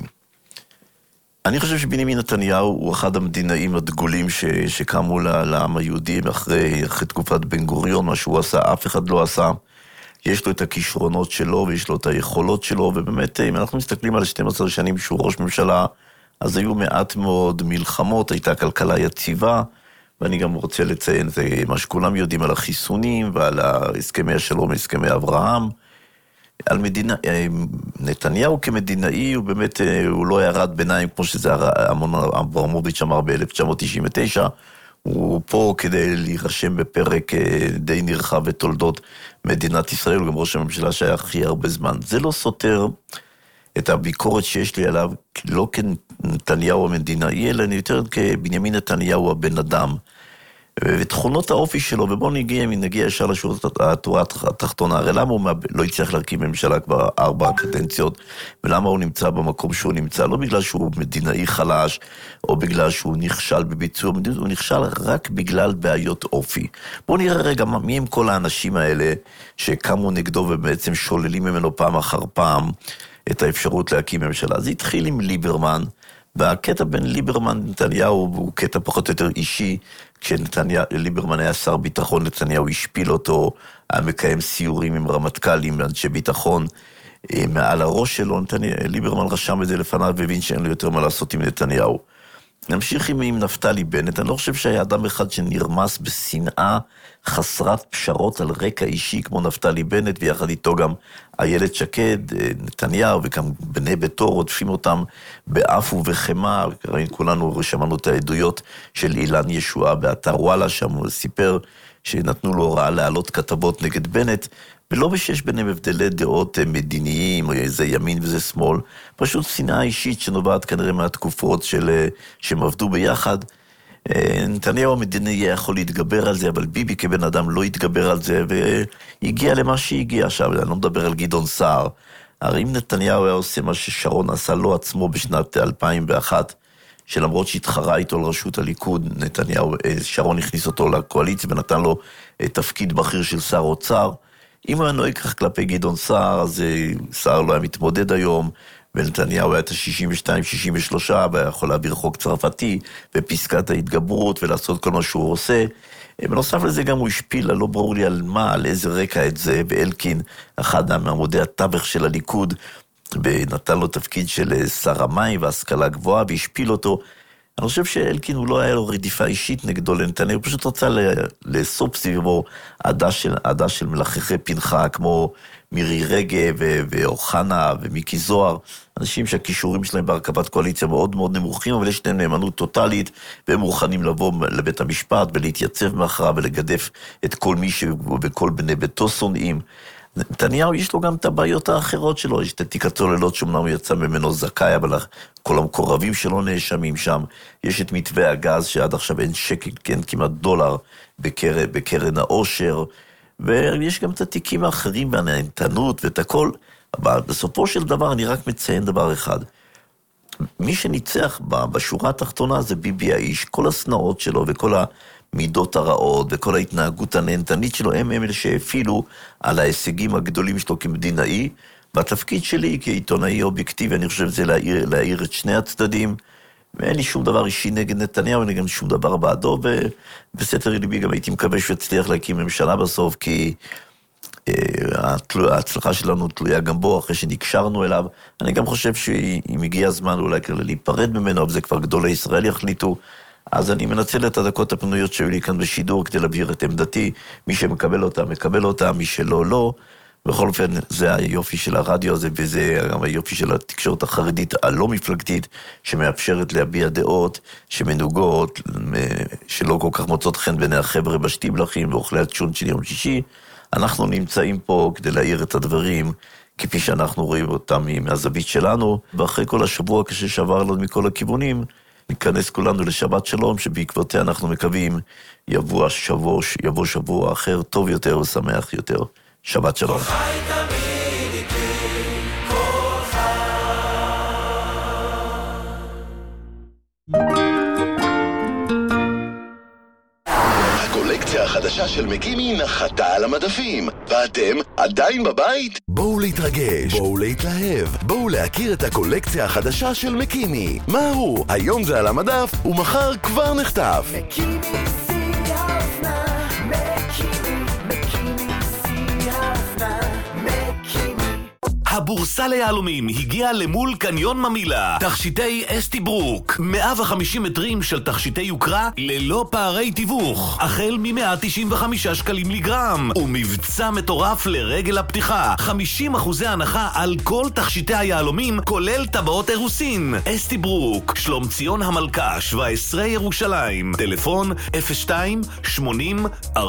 אני חושב שבנימין נתניהו הוא אחד המדינאים הדגולים שקמו לעם היהודי אחרי תקופת בן גוריון, מה שהוא עשה, אף אחד לא עשה. יש לו את הכישרונות שלו ויש לו את היכולות שלו, ובאמת, אם אנחנו מסתכלים על 12 שנים שהוא ראש ממשלה, אז היו מעט מאוד מלחמות, הייתה כלכלה יציבה, ואני גם רוצה לציין את מה שכולם יודעים על החיסונים ועל הסכמי השלום, הסכמי אברהם. על נתניהו כמדינאי, הוא באמת, הוא לא ירד ביניים, כמו שזה אמנון אברמוביץ' אמר ב-1999, הוא פה כדי להירשם בפרק די נרחב בתולדות מדינת ישראל, הוא גם ראש הממשלה שהיה הכי הרבה זמן. זה לא סותר את הביקורת שיש לי עליו, לא כנתניהו המדינאי, אלא יותר כבנימין נתניהו הבן אדם. ותכונות האופי שלו, ובואו נגיע ישר לשורה התחתונה, הרי למה הוא לא הצליח להקים ממשלה כבר 4 קדנציות, ולמה הוא נמצא במקום שהוא נמצא, לא בגלל שהוא מדינאי חלש, או בגלל שהוא נכשל בביצוע מדיניות, הוא נכשל רק בגלל בעיות אופי. בואו נראה רגע מי הם כל האנשים האלה שקמו נגדו ובעצם שוללים ממנו פעם אחר פעם את האפשרות להקים ממשלה. זה התחיל עם ליברמן, והקטע בין ליברמן ונתניהו הוא קטע פחות או יותר אישי, כשליברמן היה שר ביטחון, נתניהו השפיל אותו, היה מקיים סיורים עם רמטכ"לים, אנשי ביטחון, מעל הראש שלו, ליברמן רשם את זה לפניו והבין שאין לו יותר מה לעשות עם נתניהו. נמשיך עם נפתלי בנט, אני לא חושב שהיה אדם אחד שנרמס בשנאה חסרת פשרות על רקע אישי כמו נפתלי בנט, ויחד איתו גם איילת שקד, נתניהו וגם בני ביתו רודפים אותם באף ובחמה. כולנו שמענו את העדויות של אילן ישועה באתר וואלה, שם הוא סיפר שנתנו לו הוראה להעלות כתבות נגד בנט, ולא שיש ביניהם הבדלי דעות מדיניים, זה ימין וזה שמאל, פשוט שנאה אישית שנובעת כנראה מהתקופות שהם עבדו ביחד. נתניהו המדיני יכול להתגבר על זה, אבל ביבי כבן אדם לא התגבר על זה, והגיע למה שהגיע עכשיו. אני לא מדבר על גדעון סער. הרי אם נתניהו היה עושה מה ששרון עשה לו עצמו בשנת 2001, שלמרות שהתחרה איתו על ראשות הליכוד, שרון הכניס אותו לקואליציה ונתן לו תפקיד בכיר של שר אוצר, אם הוא היה נוהג כך כלפי גדעון סער, אז סער לא היה מתמודד היום, ונתניהו היה את ה-62-63, והיה יכול להעביר חוק צרפתי, ופסקת ההתגברות, ולעשות כל מה שהוא עושה. בנוסף לזה גם הוא השפיל, לא ברור לי על מה, על איזה רקע את זה, ואלקין, אחד מעמודי התווך של הליכוד, ונתן לו תפקיד של שר המים והשכלה גבוהה, והשפיל אותו. אני חושב שאלקין הוא לא היה לו רדיפה אישית נגדו לנתניהו, הוא פשוט רצה לאסוף סביבו עדה של מלחכי פנחה, כמו מירי רגב ואוחנה ומיקי זוהר, אנשים שהכישורים שלהם בהרכבת קואליציה מאוד מאוד נמוכים, אבל יש להם נאמנות טוטלית, והם מוכנים לבוא לבית המשפט ולהתייצב מאחריו ולגדף את כל מי שבכל בני ביתו שונאים. נתניהו יש לו גם את הבעיות האחרות שלו, יש את תיק הצוללות שאומנם הוא יצא ממנו זכאי, אבל כל המקורבים שלו נאשמים שם, יש את מתווה הגז שעד עכשיו אין שקל, כן, כמעט דולר בקרן העושר, ויש גם את התיקים האחרים והנהנתנות ואת הכל, אבל בסופו של דבר אני רק מציין דבר אחד, מי שניצח בשורה התחתונה זה ביבי האיש, כל הסנאות שלו וכל המידות הרעות וכל ההתנהגות הנהנתנית שלו, הם אלה שהפעילו על ההישגים הגדולים שלו כמדינאי, והתפקיד שלי כעיתונאי אובייקטיבי, אני חושב זה להעיר את שני הצדדים, ואין לי שום דבר אישי נגד נתניהו, אין לי גם שום דבר בעדו, ובסתר ליבי גם הייתי מקווה שיצליח להקים ממשלה בסוף, כי ההצלחה שלנו תלויה גם בו, אחרי שנקשרנו אליו. אני גם חושב שאם הגיע הזמן אולי להיפרד ממנו, אבל זה כבר גדולי ישראל יחליטו, אז אני מנצל את הדקות הפנויות שהיו לי כאן בשידור, כדי להבהיר את עמדתי, מי שמקבל אותה, מקבל אותה, מי שלא, לא. בכל אופן, זה היופי של הרדיו הזה, וזה גם היופי של התקשורת החרדית הלא מפלגתית, שמאפשרת להביע דעות שמנוגות, שלא כל כך מוצאות חן בעיני החבר'ה בשטיבלחים ואוכלי הצ'ון של יום שישי. אנחנו נמצאים פה כדי להעיר את הדברים, כפי שאנחנו רואים אותם מהזווית שלנו, ואחרי כל השבוע הקשה שעבר לנו מכל הכיוונים, ניכנס כולנו לשבת שלום, שבעקבותיה אנחנו מקווים יבוא שבוע אחר טוב יותר ושמח יותר. שבת שלום. הקולקציה החדשה של מקימי נחתה על המדפים, ואתם עדיין בבית? בואו להתרגש, בואו להתלהב, בואו להכיר את הקולקציה החדשה של מקימי. מה הוא? היום זה על המדף, ומחר כבר נחטף. מקימי סייפנה, הבורסה ליהלומים הגיעה למול קניון ממילה. תכשיטי אסתי ברוק, 150 מטרים של תכשיטי יוקרה ללא פערי תיווך, החל מ-195 שקלים לגרם, ומבצע מטורף לרגל הפתיחה, 50% הנחה על כל תכשיטי היהלומים, כולל טבעות אירוסין. אסתי ברוק, שלום ציון המלכה, 17 ירושלים, טלפון 02-80-40-770.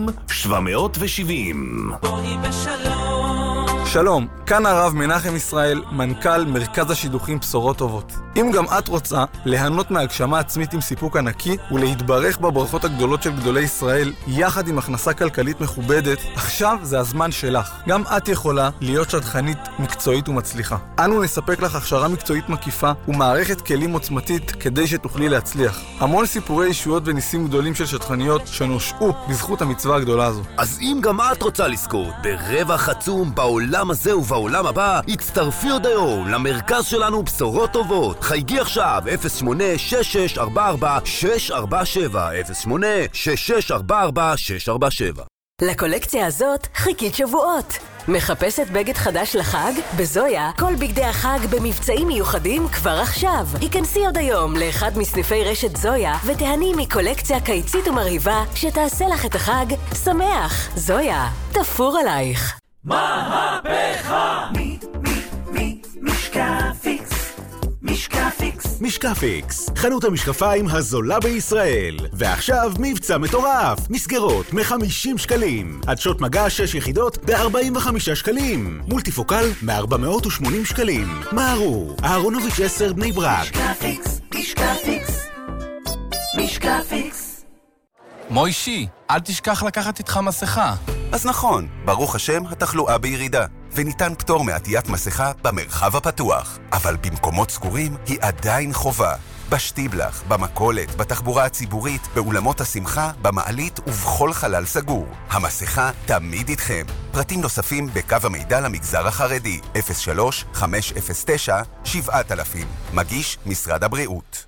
בואי בשלום. שלום, כאן הרב מנחם ישראל, מנכ"ל מרכז השידוכים בשורות טובות. אם גם את רוצה ליהנות מהגשמה עצמית עם סיפוק ענקי ולהתברך בברכות הגדולות של גדולי ישראל יחד עם הכנסה כלכלית מכובדת, עכשיו זה הזמן שלך. גם את יכולה להיות שדכנית מקצועית ומצליחה. אנו נספק לך הכשרה מקצועית מקיפה ומערכת כלים עוצמתית כדי שתוכלי להצליח. המון סיפורי ישויות וניסים גדולים של שדכניות שנושעו בזכות המצווה הגדולה הזו. אז אם גם את רוצה לזכות ברווח עצום בעולם הזה ובעולם הבא, הצטרפי עוד היום למרכז שלנו בשורות טובות. חייגי עכשיו 08-6644-647 08-6644-647. לקולקציה הזאת חיכית שבועות. מחפשת בגד חדש לחג? בזויה, כל בגדי החג במבצעים מיוחדים כבר עכשיו. היכנסי עוד היום לאחד מסניפי רשת זויה ותהני מקולקציה קיצית ומרהיבה שתעשה לך את החג שמח. זויה, תפור עלייך. מהפכה! משקפיקס. משקפיקס. משקפיקס, חנות המשקפיים הזולה בישראל. ועכשיו מבצע מטורף. מסגרות מ-50 שקלים. עדשות מגע 6 יחידות ב-45 שקלים. מולטיפוקל מ-480 שקלים. מהרו, אהרונוביץ' 10 בני ברק. משקפיקס. משקפיקס. משקפיקס. מוישי, אל תשכח לקחת איתך מסכה. אז נכון, ברוך השם התחלואה בירידה, וניתן פטור מעטיית מסכה במרחב הפתוח. אבל במקומות סגורים היא עדיין חובה. בשטיבלח, במכולת, בתחבורה הציבורית, באולמות השמחה, במעלית ובכל חלל סגור. המסכה תמיד איתכם. פרטים נוספים בקו המידע למגזר החרדי, 03-509-7000. מגיש משרד הבריאות.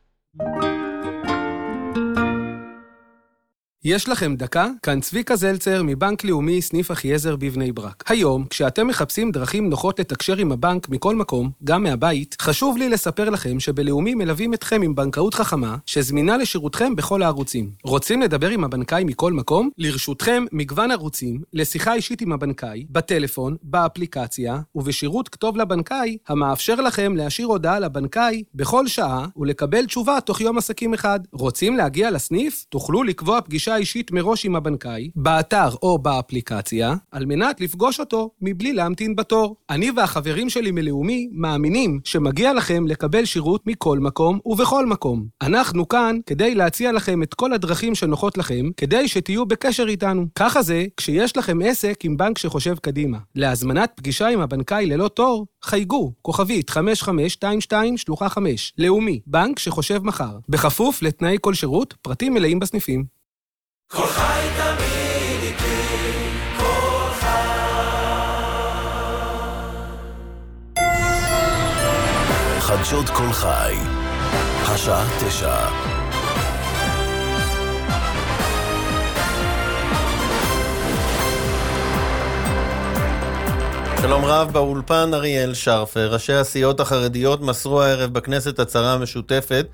יש לכם דקה? כאן צביקה זלצר מבנק לאומי סניף אחיעזר בבני ברק. היום, כשאתם מחפשים דרכים נוחות לתקשר עם הבנק מכל מקום, גם מהבית, חשוב לי לספר לכם שבלאומי מלווים אתכם עם בנקאות חכמה, שזמינה לשירותכם בכל הערוצים. רוצים לדבר עם הבנקאי מכל מקום? לרשותכם מגוון ערוצים, לשיחה אישית עם הבנקאי, בטלפון, באפליקציה, ובשירות כתוב לבנקאי, המאפשר לכם להשאיר הודעה לבנקאי בכל שעה, ולקבל תשובה תוך יום עסקים אחד. רוצים להגיע לסניף? תוכלו לקבוע פגישה אישית מראש עם הבנקאי, באתר או באפליקציה, על מנת לפגוש אותו מבלי להמתין בתור. אני והחברים שלי מלאומי מאמינים שמגיע לכם לקבל שירות מכל מקום ובכל מקום. אנחנו כאן כדי להציע לכם את כל הדרכים שנוחות לכם, כדי שתהיו בקשר איתנו. ככה זה כשיש לכם עסק עם בנק שחושב קדימה. להזמנת פגישה עם הבנקאי ללא תור, חייגו, כוכבית 5522 שלוחה 5. לאומי, בנק שחושב מחר. בכפוף לתנאי כל שירות, פרטים מלאים בסניפים. כל חי תמיד איתי, כל חי. חדשות כל חי, השעה 9. שלום רב, באולפן אריאל שרפר. ראשי הסיעות החרדיות מסרו הערב בכנסת הצהרה משותפת